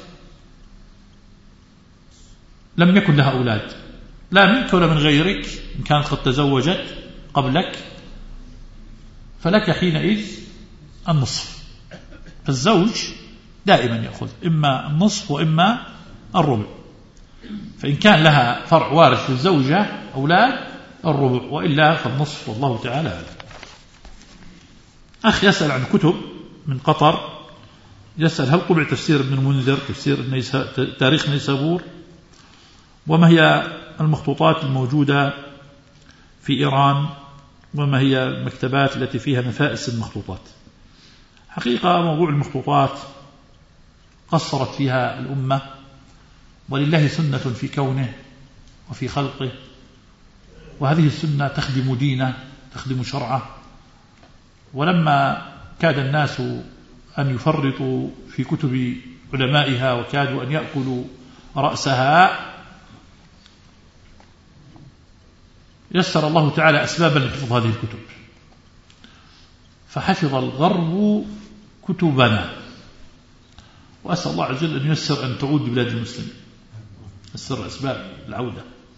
لم يكن لها أولاد لا منك ولا من غيرك، إن كانت قد تزوجت قبلك، فلك حينئذ النصف. فالزوج دائما يأخذ إما النصف وإما الربع. فإن كان لها فرع وارث للزوجة أولاد الربع، وإلا فالنصف، والله تعالى أعلم. أخ يسأل عن كتب من قطر، يسأل: هل طبع تفسير ابن المنذر، تفسير تاريخ نيسابور؟ وما هي المخطوطات الموجودة في إيران؟ وما هي المكتبات التي فيها نفائس المخطوطات؟ حقيقة موضوع المخطوطات قصرت فيها الأمة، ولله سنة في كونه وفي خلقه، وهذه السنة تخدم دينه، تخدم شرعه. ولما كاد الناس أن يفرطوا في كتب علمائها وكادوا أن يأكلوا رأسها، يسر الله تعالى أسبابا لحفظ هذه الكتب، فحفظ الغرب كتبنا، وأسأل الله عز وجل أن يسر أن تعود بلاد المسلمين، يسر أسباب العودة.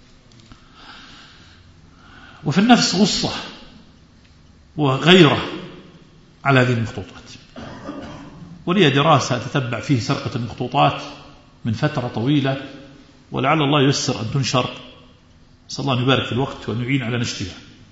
وفي النفس غصة وغيرة على هذه المخطوطات، ولي دراسة تتبع فيه سرقة المخطوطات من فترة طويلة، ولعل الله ييسر أن تنشر. صلى الله أن يبارك في الوقت وأن يعين على نشرها.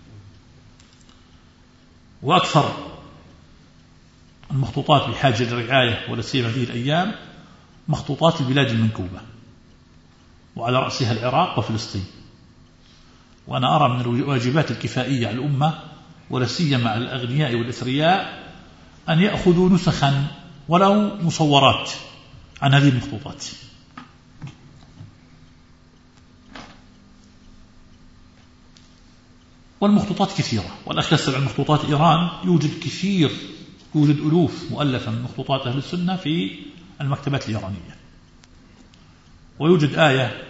وأكثر المخطوطات بحاجة للرعاية، ولا سيما هذه الأيام مخطوطات البلاد المنكوبة، وعلى رأسها العراق وفلسطين. وأنا أرى من الواجبات الكفائية على الأمة، ولا سيما على الأغنياء والأثرياء، أن يأخذوا نسخا ولو مصورات عن هذه المخطوطات. والمخطوطات كثيرة، والأخ يسأل عن مخطوطات إيران. يوجد كثير، يوجد ألوف مؤلفة من مخطوطات أهل السنة في المكتبات الإيرانية. ويوجد آية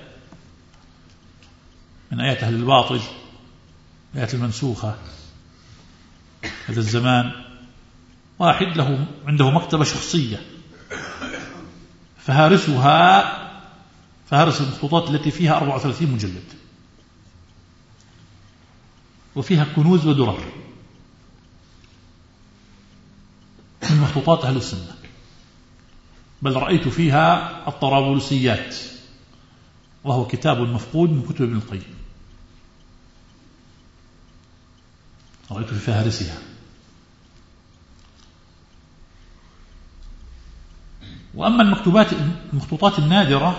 من آيات أهل الباطل، آيات المنسوخة هذا الزمان، واحد له عنده مكتبة شخصية، فهارسها فهارس المخطوطات التي فيها أربعة وثلاثين مجلد، وفيها كنوز ودرر من مخطوطات أهل السنة. بل رأيت فيها الطرابلسيات، وهو كتاب مفقود من كتب ابن القيم، رأيت في فهارسها. وأما المكتوبات المخطوطات النادرة،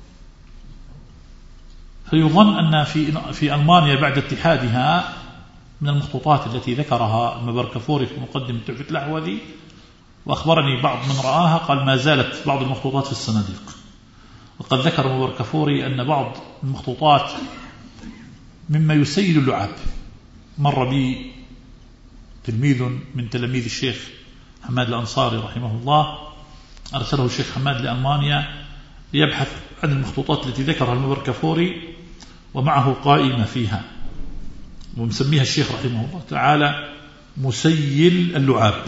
فيظن أن في في ألمانيا بعد اتحادها من المخطوطات التي ذكرها المبركفوري في مقدمة تحفة الأحوذي، وأخبرني بعض من رآها قال ما زالت بعض المخطوطات في الصناديق. وقد ذكر المبركفوري أن بعض المخطوطات مما يسيل اللعاب. مر بي تلميذ من تلاميذ الشيخ حماد الأنصاري رحمه الله، أرسله الشيخ حماد لألمانيا ليبحث عن المخطوطات التي ذكرها المبركفوري، ومعه قائمة فيها، ومسميها الشيخ رحمه الله تعالى مسيل اللعاب.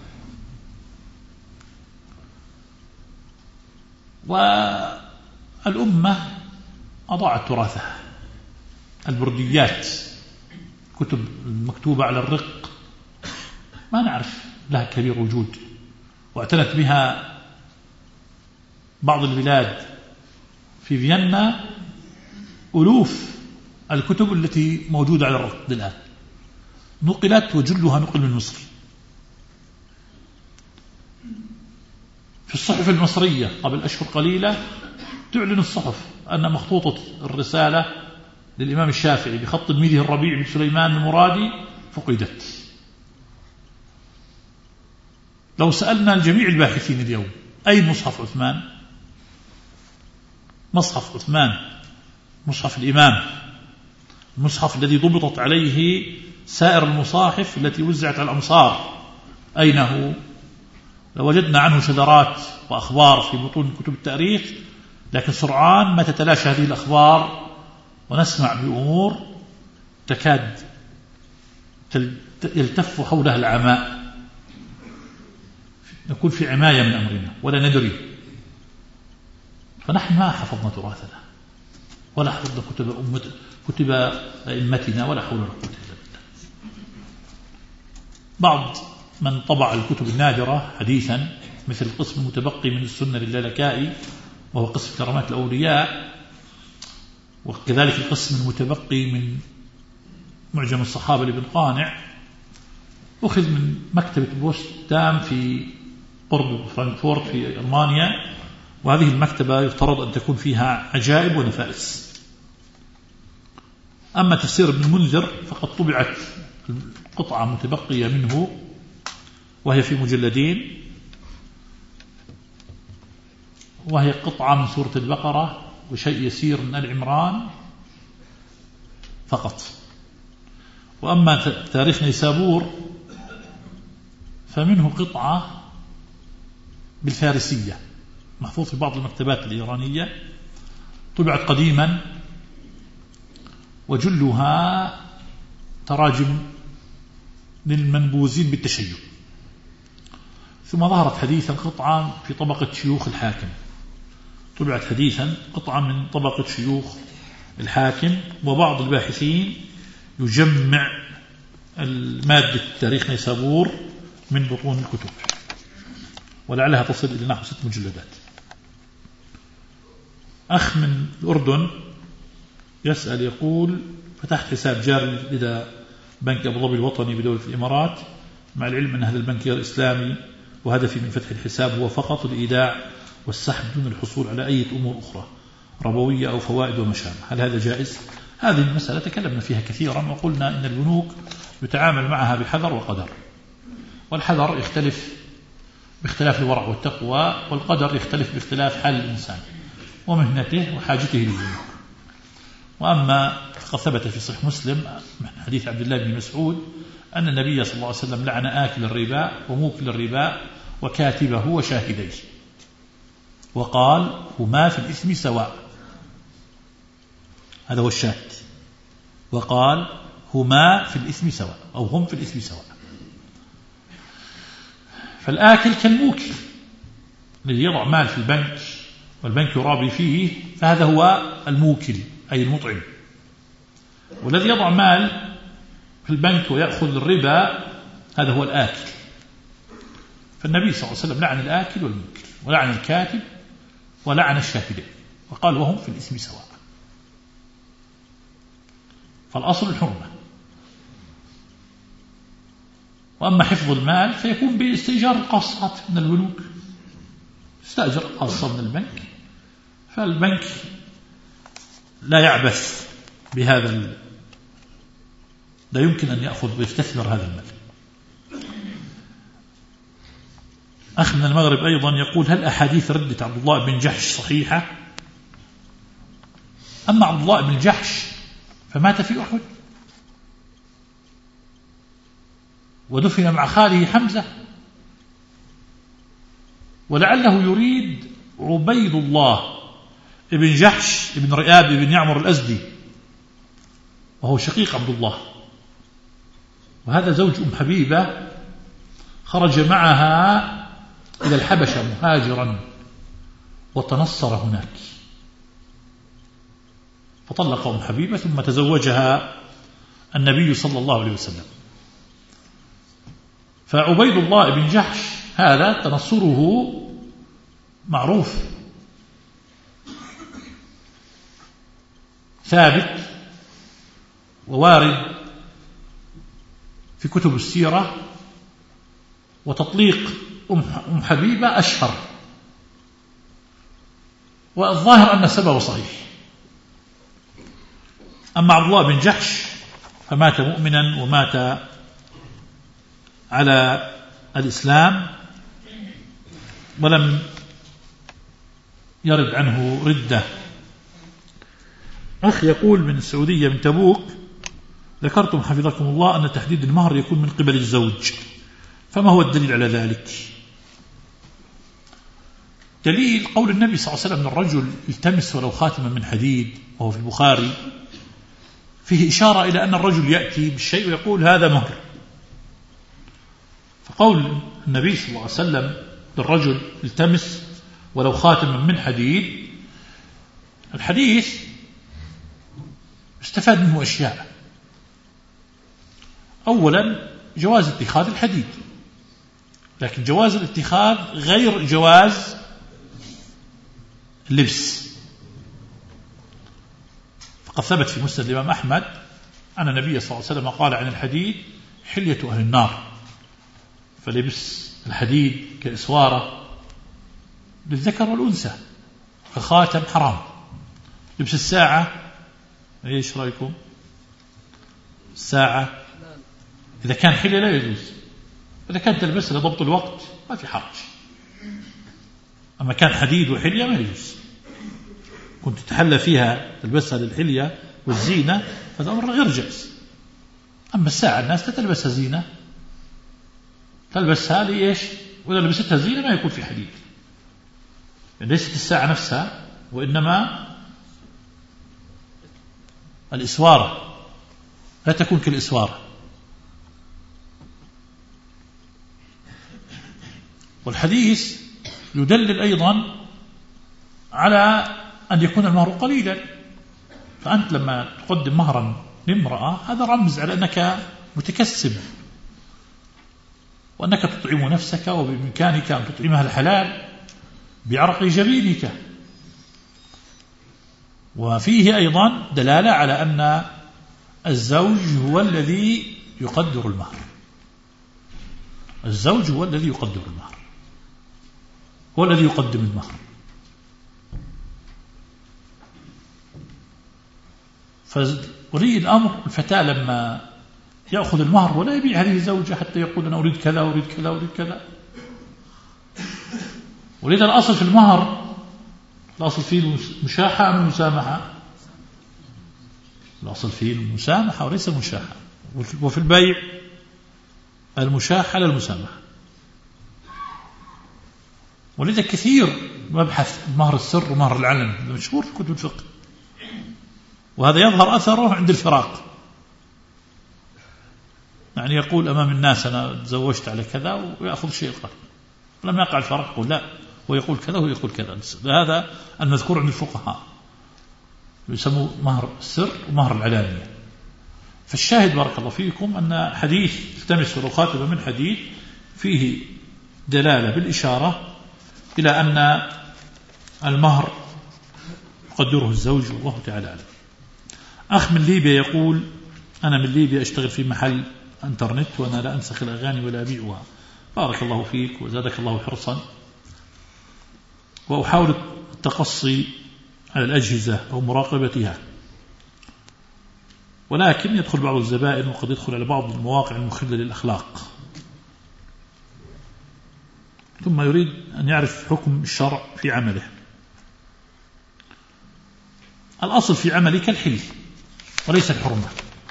والأمة أضاعت تراثها. البرديات، كتب مكتوبة على الرق، ما نعرف لها كبير وجود، واعتنت بها بعض البلاد. في فيينا ألوف الكتب التي موجودة على الرق الآن نقلت، وجلها نقل من مصر. في الصحف المصرية قبل أشهر قليلة تعلن الصحف أن مخطوطة الرسالة للإمام الشافعي بخط تلميذه الربيع بن سليمان المرادي فقدت. لو سألنا الجميع الباحثين اليوم أين مصحف عثمان؟ مصحف عثمان، مصحف الإمام، المصحف الذي ضبطت عليه سائر المصاحف التي وزعت على الأمصار، أين هو؟ لوجدنا عنه شذرات وأخبار في بطون كتب التاريخ، لكن سرعان ما تتلاشى هذه الأخبار ونسمع بأمور تكاد يلتف حولها العماء، نكون في عماية من أمرنا ولا ندري. فنحن ما حفظنا تراثنا ولا حفظنا كتب أمت كتب أئمتنا ولا حول ولا قوة إلا بالله. بعض من طبع الكتب النادرة حديثا مثل القسم المتبقي من السنة للالكائي وهو قسم كرامات الأولياء، وكذلك القسم المتبقي من معجم الصحابة لابن قانع، أخذ من مكتبة بوستدام في قرب فرانكفورت في ألمانيا، وهذه المكتبة يفترض أن تكون فيها عجائب ونفائس. أما تفسير ابن المنذر فقد طبعت قطعة متبقية منه وهي في مجلدين، وهي قطعة من سورة البقرة وشيء يسير من آل عمران فقط. وأما تاريخ نيسابور فمنه قطعة بالفارسية محفوظ في بعض المكتبات الإيرانية، طبعت قديما وجلها تراجم للمنبوذين بالتشيع. ثم ظهرت حديثا قطعة في طبقة شيوخ الحاكم، طبعت حديثا قطعة من طبقة شيوخ الحاكم، وبعض الباحثين يجمع المادة تاريخ نيسابور من بطون الكتب، ولعلها تصل إلى نحو ست مجلدات. أخ من الأردن يسأل يقول: فتحت حساب جاري لدى بنك أبو ظبي الوطني بدولة الإمارات، مع العلم أن هذا البنك غير إسلامي، وهدفي من فتح الحساب هو فقط الإيداع والسحب دون الحصول على أي أمور أخرى ربوية أو فوائد وما شابه، هل هذا جائز؟ هذه المسألة تكلمنا فيها كثيرا وقلنا إن البنوك يتعامل معها بحذر وقدر، والحذر يختلف باختلاف الورع والتقوى، والقدر يختلف باختلاف حال الإنسان ومهنته وحاجته للبنوك. وأما فقد ثبت في صحيح مسلم من حديث عبد الله بن مسعود أن النبي صلى الله عليه وسلم لعن آكل الربا وموكل الربا وكاتبه وشاهديه، وقال: هما في الإثم سواء. هذا هو الشاهد، وقال: هما في الإثم سواء أو هم في الإثم سواء. فالآكل كالموكل، الذي يضع مال في البنك والبنك يرابي فيه فهذا هو الموكل أي المطعم، والذي يضع مال في البنك ويأخذ الربا هذا هو الآكل. فالنبي صلى الله عليه وسلم لعن الآكل والموكل، ولعن الكاتب، ولعن الشاهدين، وقال: وهم في الإثم سواء. فالأصل الحرمة. وأما حفظ المال فيكون باستئجار القاصات من البنوك، استأجر قاصة من البنك، فالبنك لا يعبث بهذا ال... لا يمكن أن يأخذ ويستثمر هذا المال. أخ من المغرب أيضا يقول: هل أحاديث ردة عبد الله بن جحش صحيحة؟ أما عبد الله بن جحش فمات في أحد ودفن مع خاله حمزة، ولعله يريد عبيد الله ابن جحش ابن رئاب ابن يعمر الأزدي، وهو شقيق عبد الله، وهذا زوج أم حبيبة خرج معها إلى الحبشة مهاجرا وتنصر هناك، فطلق أم حبيبة ثم تزوجها النبي صلى الله عليه وسلم. فعبيد الله بن جحش هذا تنصره معروف ثابت ووارد في كتب السيرة، وتطليق أم حبيبة أشهر والظاهر أن سببه صحيح. أما عبد الله بن جحش فمات مؤمنا ومات على الإسلام ولم يرد عنه ردة. أخ يقول من السعودية من تبوك: ذكرتم حفظكم الله أن تحديد المهر يكون من قبل الزوج، فما هو الدليل على ذلك؟ دليل قول النبي صلى الله عليه وسلم: الرجل التمس ولو خاتما من حديد، وهو في البخاري، فيه إشارة إلى أن الرجل يأتي بالشيء ويقول هذا مهر. فقول النبي صلى الله عليه وسلم للرجل التمس ولو خاتما من حديد، الحديث استفاد منه أشياء. أولا جواز اتخاذ الحديد، لكن جواز الاتخاذ غير جواز اللبس. فقد ثبت في مسند الإمام أحمد أن النبي صلى الله عليه وسلم قال عن الحديد: حلية أهل النار. فلبس الحديد كإسوارة للذكر والأنثى، كخاتم حرام. لبس الساعة، ايش رأيكم؟ الساعة إذا كان حلية لا يجوز، إذا كانت تلبسها لضبط الوقت ما في حرج. أما كان حديد وحلية ما يجوز، كنت تتحلى فيها تلبسها للحلية والزينة، هذا أمر غير جائز. أما الساعة الناس تلبسها زينة، تلبسها لإيش؟ وإذا لبستها زينة ما يكون في حديد، يعني ليست الساعة نفسها، وإنما الإسوارة لا تكون كالإسوارة. والحديث يدلل أيضا على أن يكون المهر قليلا. فأنت لما تقدم مهرا لامرأة هذا رمز على أنك متكسب، وأنك تطعم نفسك، وبإمكانك أن تطعمها الحلال بعرق جبينك. وفيه أيضا دلالة على أن الزوج هو الذي يقدر المهر. الزوج هو الذي يقدر المهر، هو الذي يقدم المهر. فولي الأمر الفتاة لما يأخذ المهر ولا يبيع هذه الزوجة حتى يقول أنا أريد كذا أريد كذا أريد كذا. ولذا الأصل في المهر، الأصل فيه المشاحة أم المسامحة؟ الأصل فيه المسامحة وليس المشاحة. وفي البيع المشاحة للمسامحة. ولذا كثير مبحث مهر السر ومهر العلن مشهور في كتب الفقه، وهذا يظهر أثره عند الفراق. يعني يقول أمام الناس أنا تزوجت على كذا ويأخذ شيء قليل، لما يقع الفراق يقول لا، هو يقول كذا وهو يقول كذا. هذا المذكور عند الفقهاء يسموه مهر السر ومهر العلانية. فالشاهد بارك الله فيكم أن حديث التمس ولو خاتم من حديد فيه دلالة بالإشارة إلى أن المهر يقدره الزوج، والله تعالى أعلم. أخ من ليبيا يقول: أنا من ليبيا أشتغل في محل انترنت وأنا لا أنسخ الأغاني ولا أبيعها. بارك الله فيك وزادك الله حرصا. وأحاول التقصي على الأجهزة أو مراقبتها، ولكن يدخل بعض الزبائن وقد يدخل على بعض المواقع المخلة للأخلاق، ثم يريد أن يعرف حكم الشرع في عمله. الأصل في عملك الحل وليس الحرمة.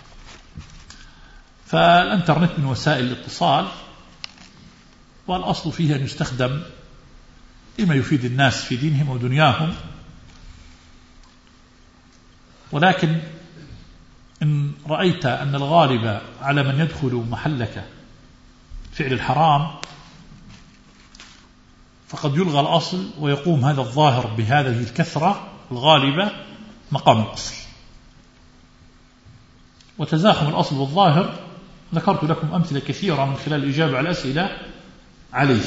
فالإنترنت من وسائل الاتصال، والأصل فيه أن يستخدم لما يفيد الناس في دينهم ودنياهم. ولكن إن رأيت أن الغالب على من يدخل محلك فعل الحرام فقد يلغى الأصل ويقوم هذا الظاهر بهذه الكثرة الغالبة مقام الأصل. وتزاحم الأصل والظاهر ذكرت لكم أمثلة كثيرة من خلال الإجابة على الأسئلة عليه.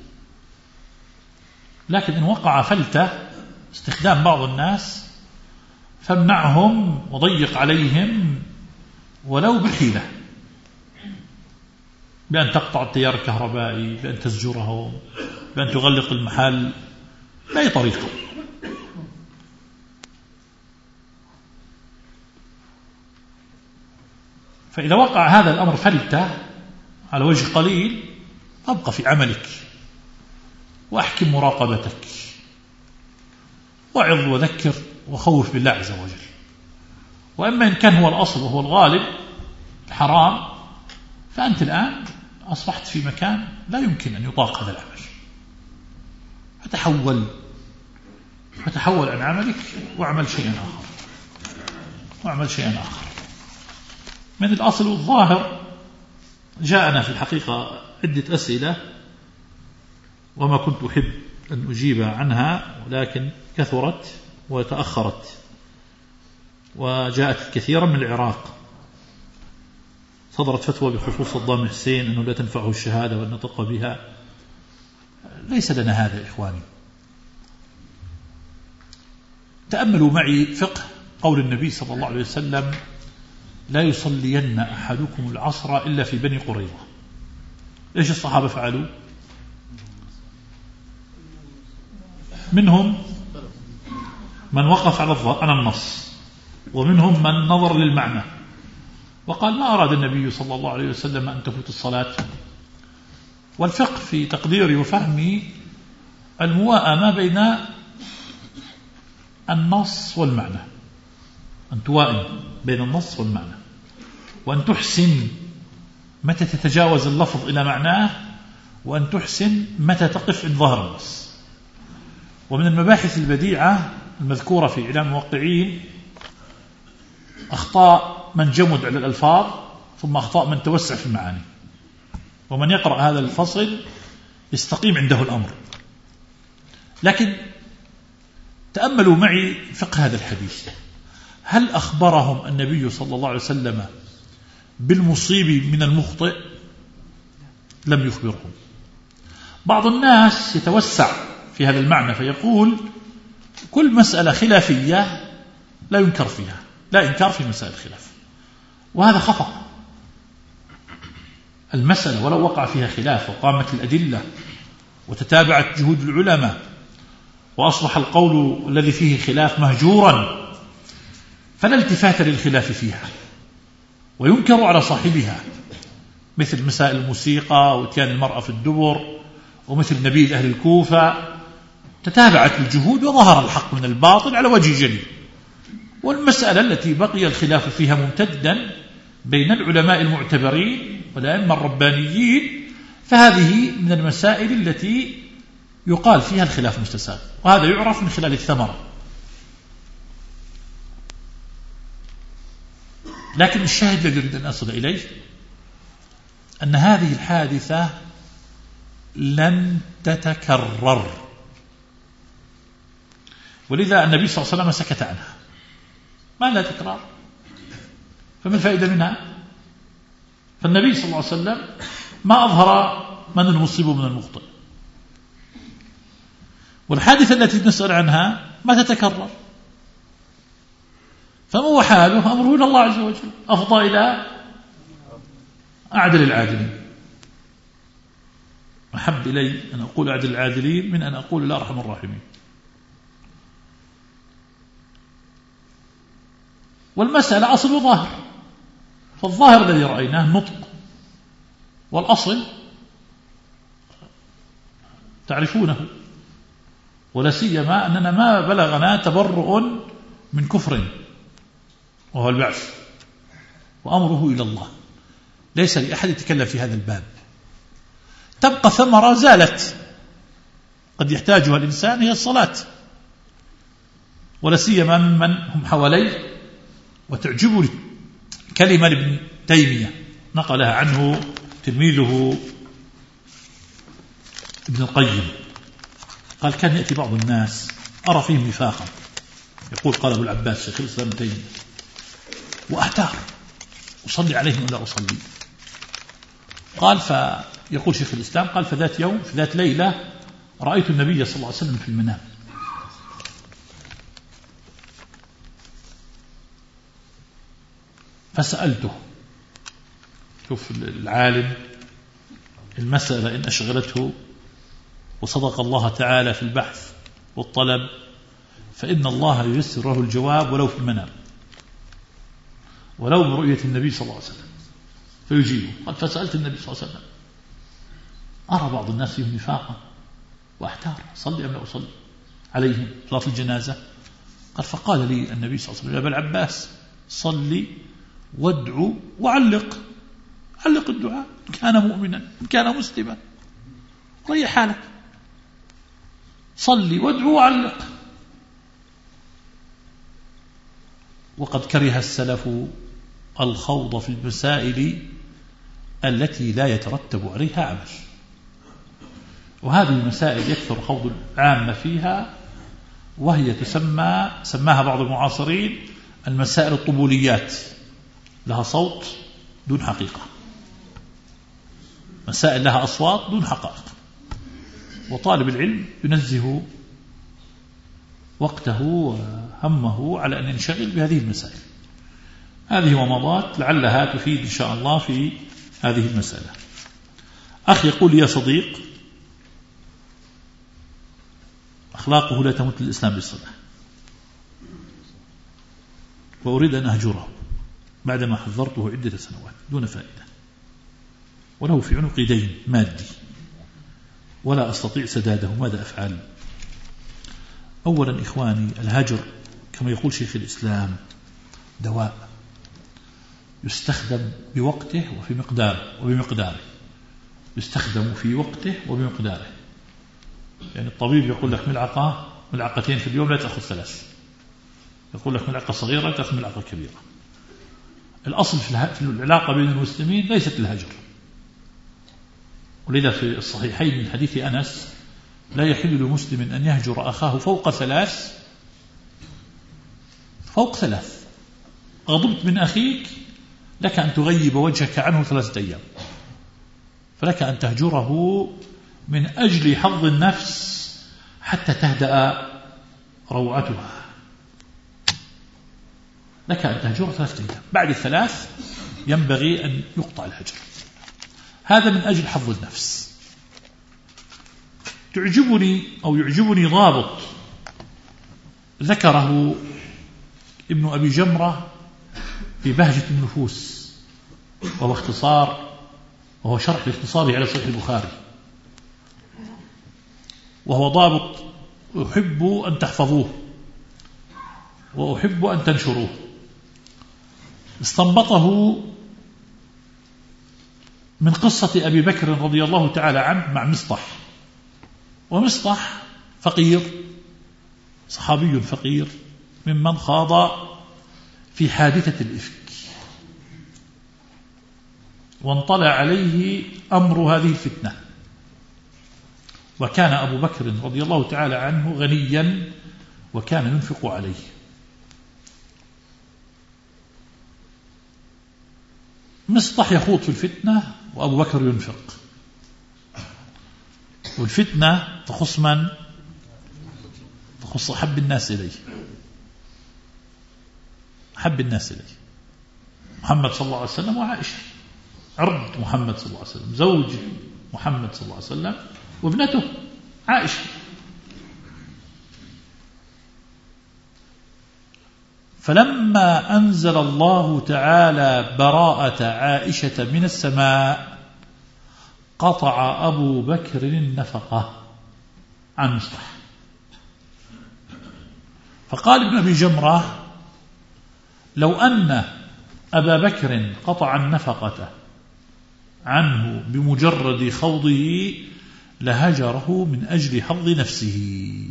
لكن إن وقع فلتة استخدام بعض الناس فامنعهم وضيق عليهم ولو بالحيلة، بأن تقطع التيار الكهربائي، بأن تزجرهم، بأن تغلق المحل، بأي طريقة. فإذا وقع هذا الأمر فلتة على وجه قليل أبقى في عملك وأحكم مراقبتك وعظ وذكر وخوف بالله عز وجل. وأما إن كان هو الأصل وهو الغالب الحرام فأنت الآن أصبحت في مكان لا يمكن أن يطاق هذا العمل، فتحول فتحول عن عملك واعمل شيئا آخر واعمل شيئا آخر. من الأصل والظاهر جاءنا في الحقيقة عدة أسئلة وما كنت أحب أن أجيب عنها، ولكن كثرت وتأخرت وجاءت كثيرا من العراق. صدرت فتوى بخصوص الضامن حسين أنه لا تنفعه الشهادة والنطق بها. ليس لنا هذا يا إخواني. تأملوا معي فقه قول النبي صلى الله عليه وسلم: لا يصلين أحدكم العصر إلا في بني قريظة. إيش الصحابة فعلوا؟ منهم من وقف على النص، ومنهم من نظر للمعنى وقال ما أراد النبي صلى الله عليه وسلم أن تفوت الصلاة. والفقه في تقديري وفهمي المواءمة بين النص والمعنى، أن توائم بين النص والمعنى، وأن تحسن متى تتجاوز اللفظ إلى معناه، وأن تحسن متى تقف عند ظهر النص. ومن المباحث البديعة المذكورة في إعلام الموقعين أخطاء من جمد على الألفاظ، ثم أخطاء من توسع في المعاني. ومن يقرأ هذا الفصل يستقيم عنده الأمر. لكن تأملوا معي فقه هذا الحديث. هل أخبرهم النبي صلى الله عليه وسلم بالمصيب من المخطئ؟ لم يخبرهم. بعض الناس يتوسع في هذا المعنى فيقول كل مسألة خلافية لا ينكر فيها، لا إنكار في مسائل الخلاف، وهذا خطأ. المسألة ولو وقع فيها خلاف وقامت الأدلة وتتابعت جهود العلماء وأصبح القول الذي فيه خلاف مهجورا، فلا التفات للخلاف فيها وينكر على صاحبها، مثل مسائل الموسيقى واتيان المرأة في الدبر، ومثل نبيذ أهل الكوفة. تتابعت الجهود وظهر الحق من الباطل على وجه جلي. والمسألة التي بقي الخلاف فيها ممتدا بين العلماء المعتبرين والأئمة الربانيين، فهذه من المسائل التي يقال فيها الخلاف مستساغ، وهذا يعرف من خلال الثمرة. لكن الشاهد الذي أريد أن أصل إليه أن هذه الحادثة لن تتكرر، ولذا النبي صلى الله عليه وسلم سكت عنها. ما لا تكرار، فما الفائدة منها؟ فالنبي صلى الله عليه وسلم ما أظهر من المصيب من المخطئ، والحادثة التي نسأل عنها ما تتكرر، فما هو حاله؟ أمره إلى الله عز وجل، أفضى إلى أعدل العادلين. أحب إلي أن أقول أعدل العادلين من أن أقول لا أرحم الراحمين. والمسألة أصل وظاهر، فالظاهر الذي رأيناه النطق، والأصل تعرفونه، ولا سيما أننا ما بلغنا تبرؤ من كفر وهو البعث، وأمره إلى الله، ليس لأحد يتكلم في هذا الباب. تبقى ثمرة زالت قد يحتاجها الإنسان، هي الصلاة، ولا سيما ممن هم حواليه. وتعجبني كلمة لابن تيمية نقلها عنه تلميذه ابن القيم، قال كان يأتي بعض الناس أرى فيهم نفاقا، يقول قال أبو العباس شيخ الإسلام ابن تيمية، وأحتار أصلي عليهم ولا أصلي. قال فيقول شيخ الإسلام قال فذات يوم في ذات ليلة رأيت النبي صلى الله عليه وسلم في المنام، فسألته. شوف العالم، المسألة إن أشغلته وصدق الله تعالى في البحث والطلب فإن الله ييسر له الجواب ولو في المنام، ولو برؤية النبي صلى الله عليه وسلم. فيجيبه. قال فسألت النبي صلى الله عليه وسلم أرى بعض الناس فيهم نفاقا وأحتار صلي أم لا أصلي عليهم صلاة الجنازة. قال فقال لي النبي صلى الله عليه وسلم يا أبا العباس صلي وادعو وعلق، علق الدعاء إن كان مؤمنا إن كان مسلما ريح حالك، صلي وادعو وعلق. وقد كره السلف الخوض في المسائل التي لا يترتب عليها عمل، وهذه المسائل يكثر خوض العامة فيها، وهي تسمى سماها بعض المعاصرين المسائل الطبوليات، لها صوت دون حقيقة، مسائل لها أصوات دون حقائق. وطالب العلم ينزه وقته وهمه على أن ينشغل بهذه المسائل. هذه ومضات لعلها تفيد إن شاء الله في هذه المسألة. أخي يقول يا صديق أخلاقه لا تمت للإسلام بالصلاة، وأريد أن أهجره بعدما حذرته عدة سنوات دون فائدة، وله في عنقي دين مادي ولا أستطيع سداده، ماذا أفعل؟ أولا إخواني، الهجر كما يقول شيخ الإسلام دواء يستخدم بوقته وفي مقداره وبمقداره، يستخدم في وقته وبمقداره. يعني الطبيب يقول لك ملعقة ملعقتين في اليوم لا تأخذ ثلاث، يقول لك ملعقة صغيرة لا تأخذ ملعقة كبيرة. الأصل في العلاقة بين المسلمين ليست الهجر، ولذا في الصحيحين من حديث أنس لا يحل لمسلم أن يهجر أخاه فوق ثلاث فوق ثلاث غضبت من أخيك لك أن تغيب وجهك عنه ثلاثة أيام، فلك أن تهجره من أجل حظ النفس حتى تهدأ روعتها، لك أن تهجره ثلاثة أيام، بعد الثلاث ينبغي أن يقطع الهجر. هذا من أجل حظ النفس. تعجبني أو يعجبني ضابط ذكره ابن أبي جمرة في بهجة النفوس، وهو اختصار وهو شرح لاختصاره على صحيح البخاري، وهو ضابط أحب أن تحفظوه وأحب أن تنشروه. استنبطه من قصة أبي بكر رضي الله تعالى عنه مع مصطح، ومصطح فقير صحابي فقير ممن خاض في حادثة الإفك، وانطلع عليه أمر هذه الفتنة، وكان أبو بكر رضي الله تعالى عنه غنيا وكان ينفق عليه. مصطح يخوض في الفتنة وأبو بكر ينفق، والفتنة تخص من؟ تخص حب الناس إليه، حب الناس إليه محمد صلى الله عليه وسلم وعائشة، عرض محمد صلى الله عليه وسلم، زوج محمد صلى الله عليه وسلم وابنته عائشة. فلما أنزل الله تعالى براءة عائشة من السماء قطع أبو بكر النفقة عن مصطح، فقال ابن أبي جمرة لو أن أبا بكر قطع النفقة عنه بمجرد خوضه لهجره من أجل حظ نفسه،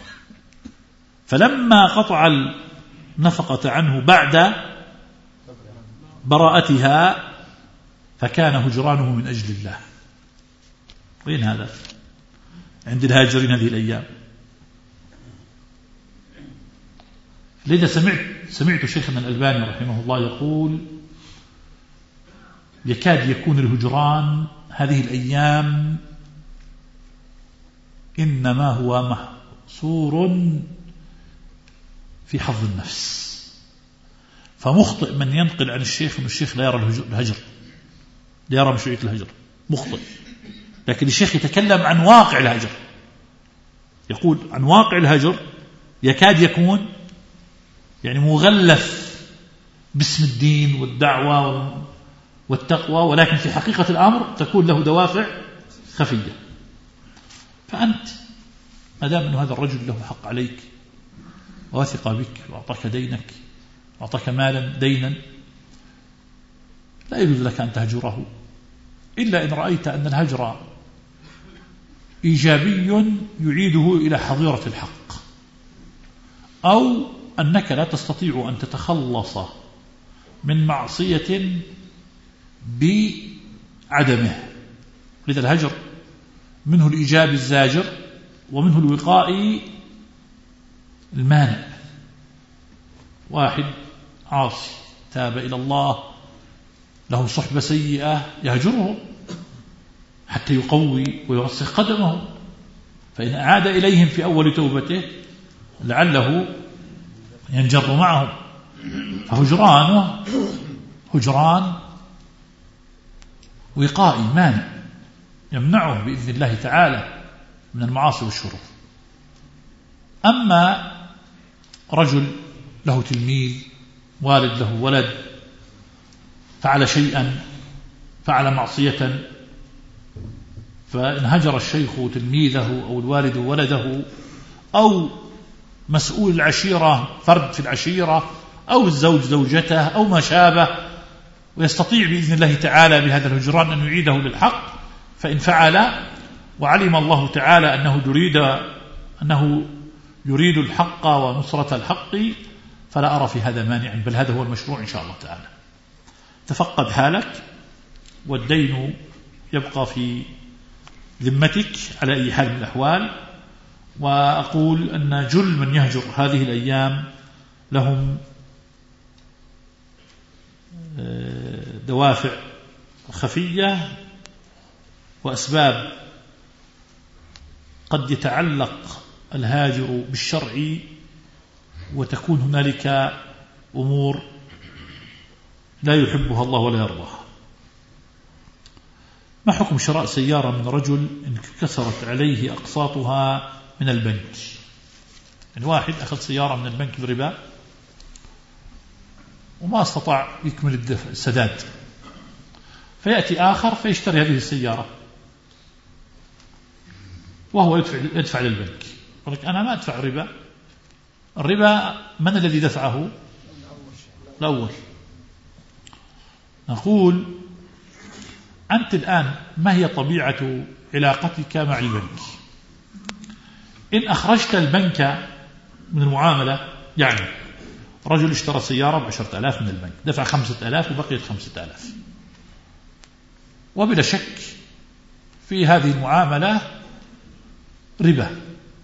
فلما قطع النفقة عنه بعد براءتها فكان هجرانه من أجل الله. وين هذا عند الهاجرين هذه الأيام؟ لذا سمعت سمعت شيخنا الألباني رحمه الله يقول يكاد يكون الهجران هذه الأيام إنما هو محصور في حظ النفس، فمخطئ من ينقل عن الشيخ أن الشيخ لا يرى الهجر، لا يرى مشروعية الهجر، مخطئ. لكن الشيخ يتكلم عن واقع الهجر، يقول عن واقع الهجر يكاد يكون يعني مغلف باسم الدين والدعوة والتقوى، ولكن في حقيقة الأمر تكون له دوافع خفية. فأنت ما دام أن هذا الرجل له حق عليك ووثق بك وأعطاك دينك وأعطاك مالا دينا، لا يجوز لك أن تهجره إلا إن رأيت أن الهجر إيجابي يعيده إلى حظيرة الحق، أو أنك لا تستطيع أن تتخلص من معصية بعدمه. لذا الهجر منه الإيجاب الزاجر ومنه الوقائي المانع. واحد عاصي تاب إلى الله له صحبة سيئة يهجره حتى يقوي ويرسخ قدمه، فإن أعاد إليهم في أول توبته لعله ينجر معهم. فهجرانه هجران وقائي مانع يمنعه بإذن الله تعالى من المعاصي والشرور. أما رجل له تلميذ، والد له ولد، فعل شيئا، فعل معصية، فإن هجر الشيخ تلميذه أو الوالد ولده أو مسؤول العشيرة فرد في العشيرة أو الزوج زوجته أو ما شابه، ويستطيع بإذن الله تعالى بهذا الهجران أن يعيده للحق، فإن فعل وعلم الله تعالى أنه يريد أنه يريد الحق ونصرة الحق فلا أرى في هذا مانعا، بل هذا هو المشروع إن شاء الله تعالى. تفقد حالك والدين يبقى في ذمتك على أي حال من الأحوال. وأقول أن جل من يهجر هذه الأيام لهم دوافع خفية وأسباب قد يتعلق الهاجر بالشرع وتكون هنالك أمور لا يحبها الله ولا يرضاها. ما حكم شراء سيارة من رجل انكسرت عليه أقساطها من البنك؟ يعني واحد أخذ سيارة من البنك بربا وما استطاع يكمل السداد، فيأتي آخر فيشتري هذه السيارة وهو يدفع, يدفع للبنك. يقول لك أنا ما أدفع ربا. الربا من الذي دفعه؟ الأول. نقول أنت الآن ما هي طبيعة علاقتك مع البنك؟ إن أخرجت البنك من المعاملة، يعني رجل اشترى سيارة بعشرة آلاف من البنك، دفع خمسة آلاف وبقيت خمسة آلاف، وبلا شك في هذه المعاملة ربا.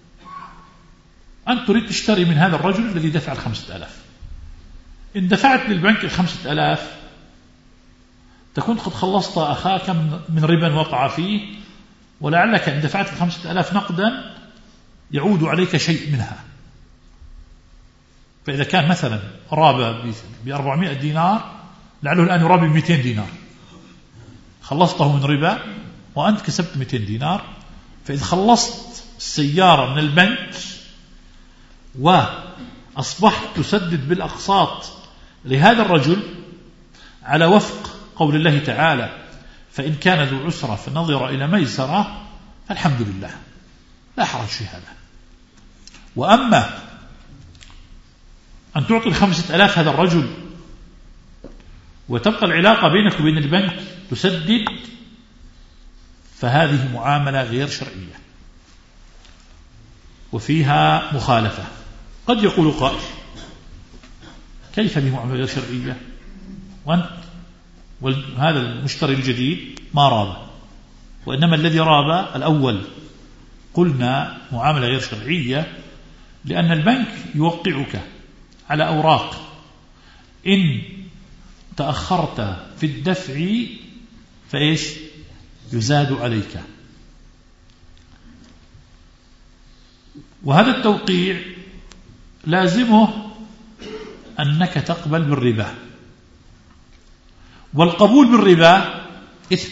أنت تريد تشتري من هذا الرجل الذي دفع الخمسة آلاف. إن دفعت للبنك الخمسة آلاف تكون قد خلصت أخاك من ربا وقع فيه، ولعلك إن دفعت الخمسة آلاف نقدا يعود عليك شيء منها. فإذا كان مثلا رابا بأربعمائة دينار لعله الآن يرابي بمئتين دينار، خلصته من ربا وأنت كسبت مئتين دينار. فإذا خلصت السيارة من البنك وأصبحت تسدد بالأقساط لهذا الرجل على وفق قول الله تعالى فإن كان ذو عسرة فنظر إلى ميسرة، فالحمد لله لا حرج في هذا. وأما أن تعطي الخمسة ألاف هذا الرجل وتبقى العلاقة بينك وبين البنك تسدد، فهذه معاملة غير شرعية وفيها مخالفة. قد يقول قائل كيف هذه معاملة غير شرعية وأنت وهذا المشتري الجديد ما راب، وإنما الذي راب الأول. قلنا معاملة غير شرعية لأن البنك يوقعك على أوراق إن تأخرت في الدفع فإيش يزاد عليك، وهذا التوقيع لازمه أنك تقبل بالربا، والقبول بالربا إثم.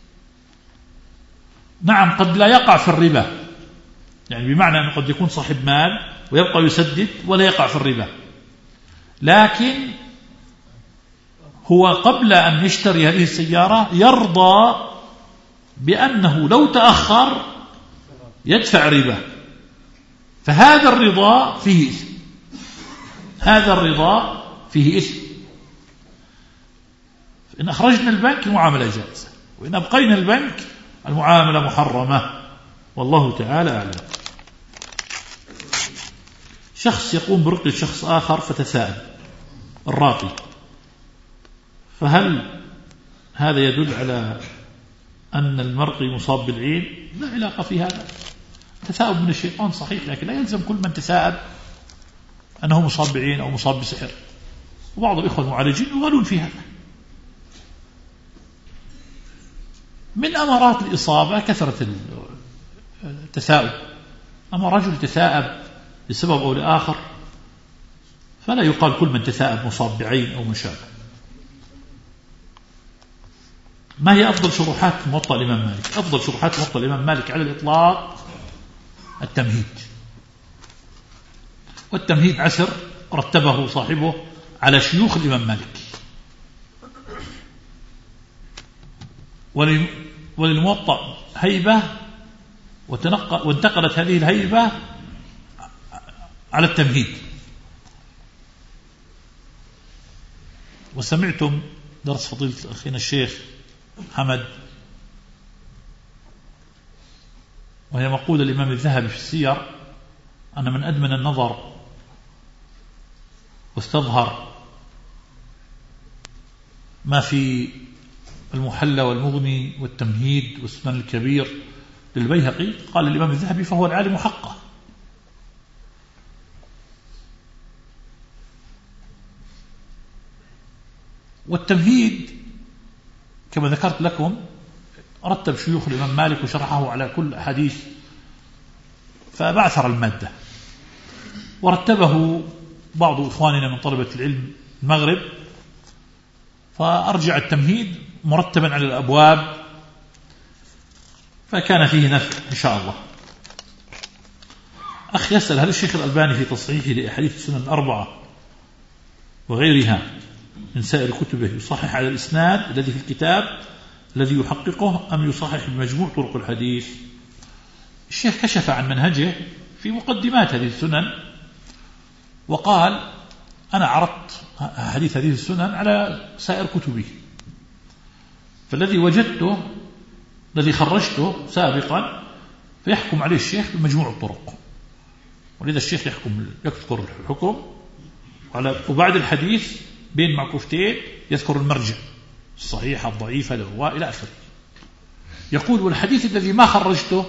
نعم قد لا يقع في الربا، يعني بمعنى أنه قد يكون صاحب مال ويبقى يسدد ولا يقع في الربا، لكن هو قبل أن يشتري هذه السيارة يرضى بأنه لو تأخر يدفع ربا، فهذا الرضا فيه إثم، هذا الرضا فيه إثم. إن أخرجنا البنك المعاملة جائزة، وإن أبقينا البنك المعاملة محرمة، والله تعالى أعلم. شخص يقوم برقية شخص آخر فتثاءب الراقي، فهل هذا يدل على أن المرقي مصاب بالعين؟ لا علاقة في هذا. تثاؤب من الشيطان صحيح، لكن لا يلزم كل من تثاءب أنه مصاب بعين أو مصاب بسحر، وبعض الإخوة المعالجين يغالون في هذا. من أمارات الإصابة كثرة التثاؤب، أما رجل تثاءب لسبب أو لآخر فلا يقال كل من تثاءب مصاب بعين أو مشابه. ما هي أفضل شروحات موطأ الإمام مالك؟ أفضل شروحات موطأ الإمام مالك على الإطلاق التمهيد، والتمهيد عسر رتبه صاحبه على شيوخ الإمام مالك. وللموطأ هيبة وانتقلت هذه الهيبة على التمهيد. وسمعتم درس فضيلة أخينا الشيخ حمد، وهي مقولة الإمام الذهبي في السير أن من أدمن النظر واستظهر ما في المحلى والمغني والتمهيد والسنن الكبير للبيهقي، قال الإمام الذهبي فهو العالم حقه. والتمهيد كما ذكرت لكم رتب شيوخ الإمام مالك وشرحه على كل حديث، فبعثر المادة، ورتبه بعض إخواننا من طلبة العلم المغرب، فأرجع التمهيد مرتبا على الأبواب، فكان فيه نفع إن شاء الله. أخ يسأل هل الشيخ الألباني في تصحيحه لأحاديث السنن الأربعة وغيرها من سائر كتبه يصحح على الإسناد الذي في الكتاب الذي يحققه، أم يصحح بمجموع طرق الحديث؟ الشيخ كشف عن منهجه في مقدمات هذه السنن وقال أنا عرضت حديث هذه السنن على سائر كتبه، فالذي وجدته الذي خرجته سابقا فيحكم عليه الشيخ بمجموع الطرق، ولذا الشيخ يحكم يذكر الحكم وبعد الحديث بين معكوفتين يذكر المرجع الصحيح الضعيف الهواء إلى آخره. يقول والحديث الذي ما خرجته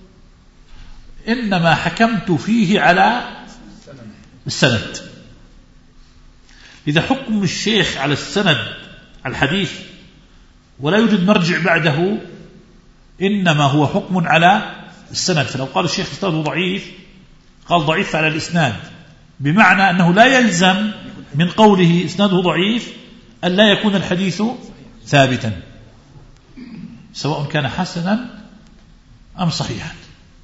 إنما حكمت فيه على السند. إذا حكم الشيخ على السند الحديث ولا يوجد مرجع بعده إنما هو حكم على السند. فلو قال الشيخ إسناده ضعيف قال ضعيف على الإسناد، بمعنى أنه لا يلزم من قوله إسناده ضعيف أن لا يكون الحديث ثابتا سواء كان حسنا أم صحيحا.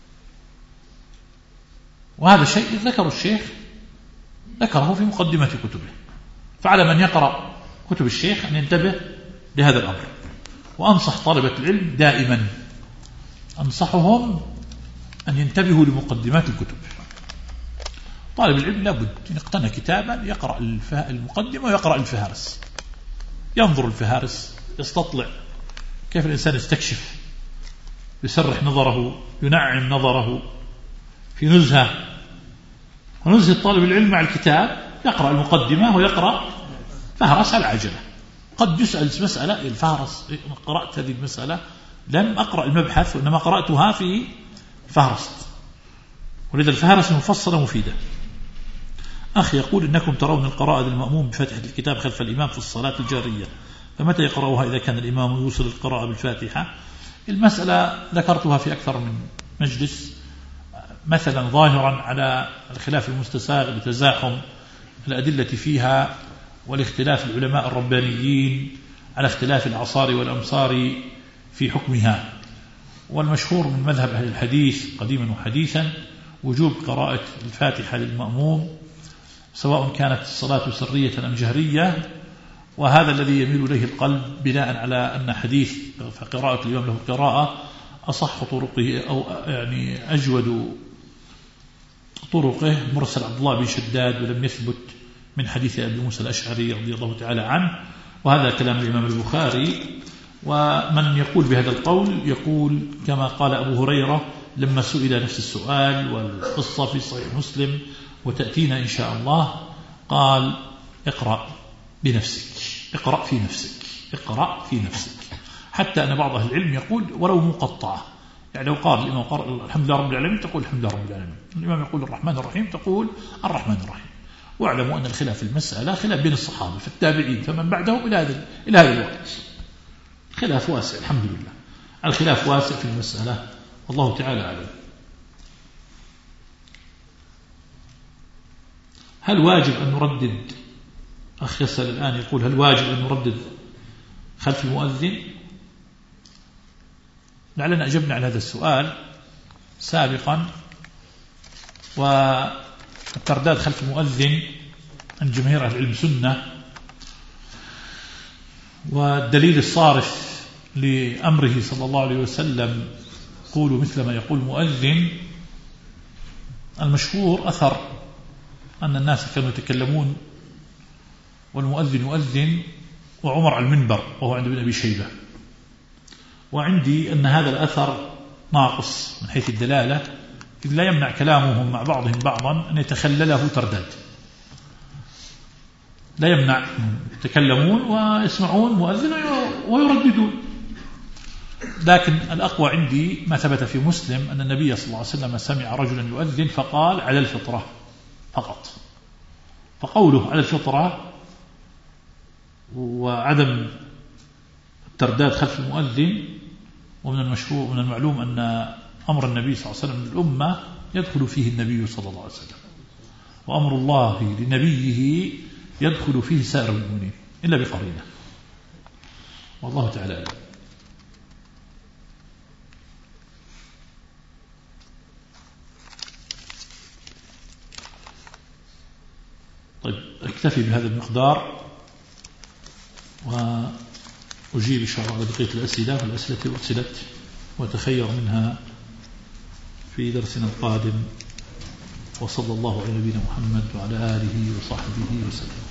وهذا الشيء ذكر الشيخ ذكره في مقدمة كتبه، فعلى من يقرأ كتب الشيخ أن ينتبه لهذا الأمر. وأنصح طلبة العلم دائما أنصحهم أن ينتبهوا لمقدمات الكتب. طالب العلم لابد أن يقتنى كتابا يقرأ المقدمة ويقرأ الفهارس، ينظر الفهارس، يستطلع كيف الإنسان يستكشف، يسرح نظره، ينعم نظره في نزهة. ونزهة طالب العلم مع الكتاب يقرأ المقدمة ويقرأ فهرس على العجلة. قد يسأل مسألة الفهرس قرأت هذه المسألة لم أقرأ المبحث وإنما قرأتها في فهرس، ولذا الفهرس مفصلة مفيدة. أخي يقول إنكم ترون القراءة للمأموم بفتحة الكتاب خلف الإمام في الصلاة الجارية، فمتى يقرأها إذا كان الإمام يوصل القراءة بالفاتحة؟ المسألة ذكرتها في أكثر من مجلس، مثلا ظاهرا على الخلاف المستساغ بتزاحم الأدلة فيها والاختلاف العلماء الربانيين على اختلاف الأعصار والأمصار في حكمها. والمشهور من مذهب أهل الحديث قديما وحديثا وجوب قراءة الفاتحة للمأموم سواء كانت الصلاة سرية أم جهرية، وهذا الذي يميل إليه القلب بناء على أن حديث فقراءة الإمام له قراءة أصح طرقه أو يعني أجود طرقه مرسل عبد الله بن شداد، ولم يثبت من حديث أبي موسى الأشعري رضي الله تعالى عنه، وهذا كلام الإمام البخاري. ومن يقول بهذا القول يقول كما قال أبو هريرة لما سئل نفس السؤال والقصة في صحيح مسلم وتأتينا إن شاء الله، قال اقرأ بنفسك، اقرأ في نفسك، اقرأ في نفسك. حتى أن بعض أهل العلم يقول ولو مقطعة، يعني لو قال الإمام قال الحمد لله رب العالمين تقول الحمد لله رب العالمين، الإمام يقول الرحمن الرحيم تقول الرحمن الرحيم. واعلموا أن الخلاف في المسألة خلاف بين الصحابة فالتابعين فمن بعدهم إلى هذا إلى هذا الوقت، خلاف واسع الحمد لله، الخلاف واسع في المسألة والله تعالى أعلم. هل واجب أن نردد؟ أخ يسأل الآن يقول هل واجب أن نردد خلف المؤذن؟ لعلنا أجبنا على هذا السؤال سابقا. والترداد خلف المؤذن عند جماهير أهل العلم سنة، والدليل الصارف لأمره صلى الله عليه وسلم قولوا مثل ما يقول مؤذن، المشهور أثر أن الناس كانوا يتكلمون والمؤذن يؤذن وعمر على المنبر وهو عند ابن أبي شيبة، وعندي أن هذا الأثر ناقص من حيث الدلالة، إذ لا يمنع كلامهم مع بعضهم بعضا أن يتخلله ترداد، لا يمنع يتكلمون ويسمعون مؤذن ويرددون. لكن الأقوى عندي ما ثبت في مسلم أن النبي صلى الله عليه وسلم سمع رجلا يؤذن فقال على الفطرة فقط، فقوله على الفطرة وعدم الترداد خلف المؤذن. ومن المشهور ومن المعلوم أن أمر النبي صلى الله عليه وسلم للأمة يدخل فيه النبي صلى الله عليه وسلم، وأمر الله لنبيه يدخل فيه سائر المؤمنين إلا بقرينة، والله تعالى أعلم. طيب اكتفي بهذا المقدار وأجيب إن شاء الله على بقية الأسئلة، والأسئلة أرسلت وتخير منها في درسنا القادم. وصلى الله على نبينا محمد وعلى آله وصحبه وسلم.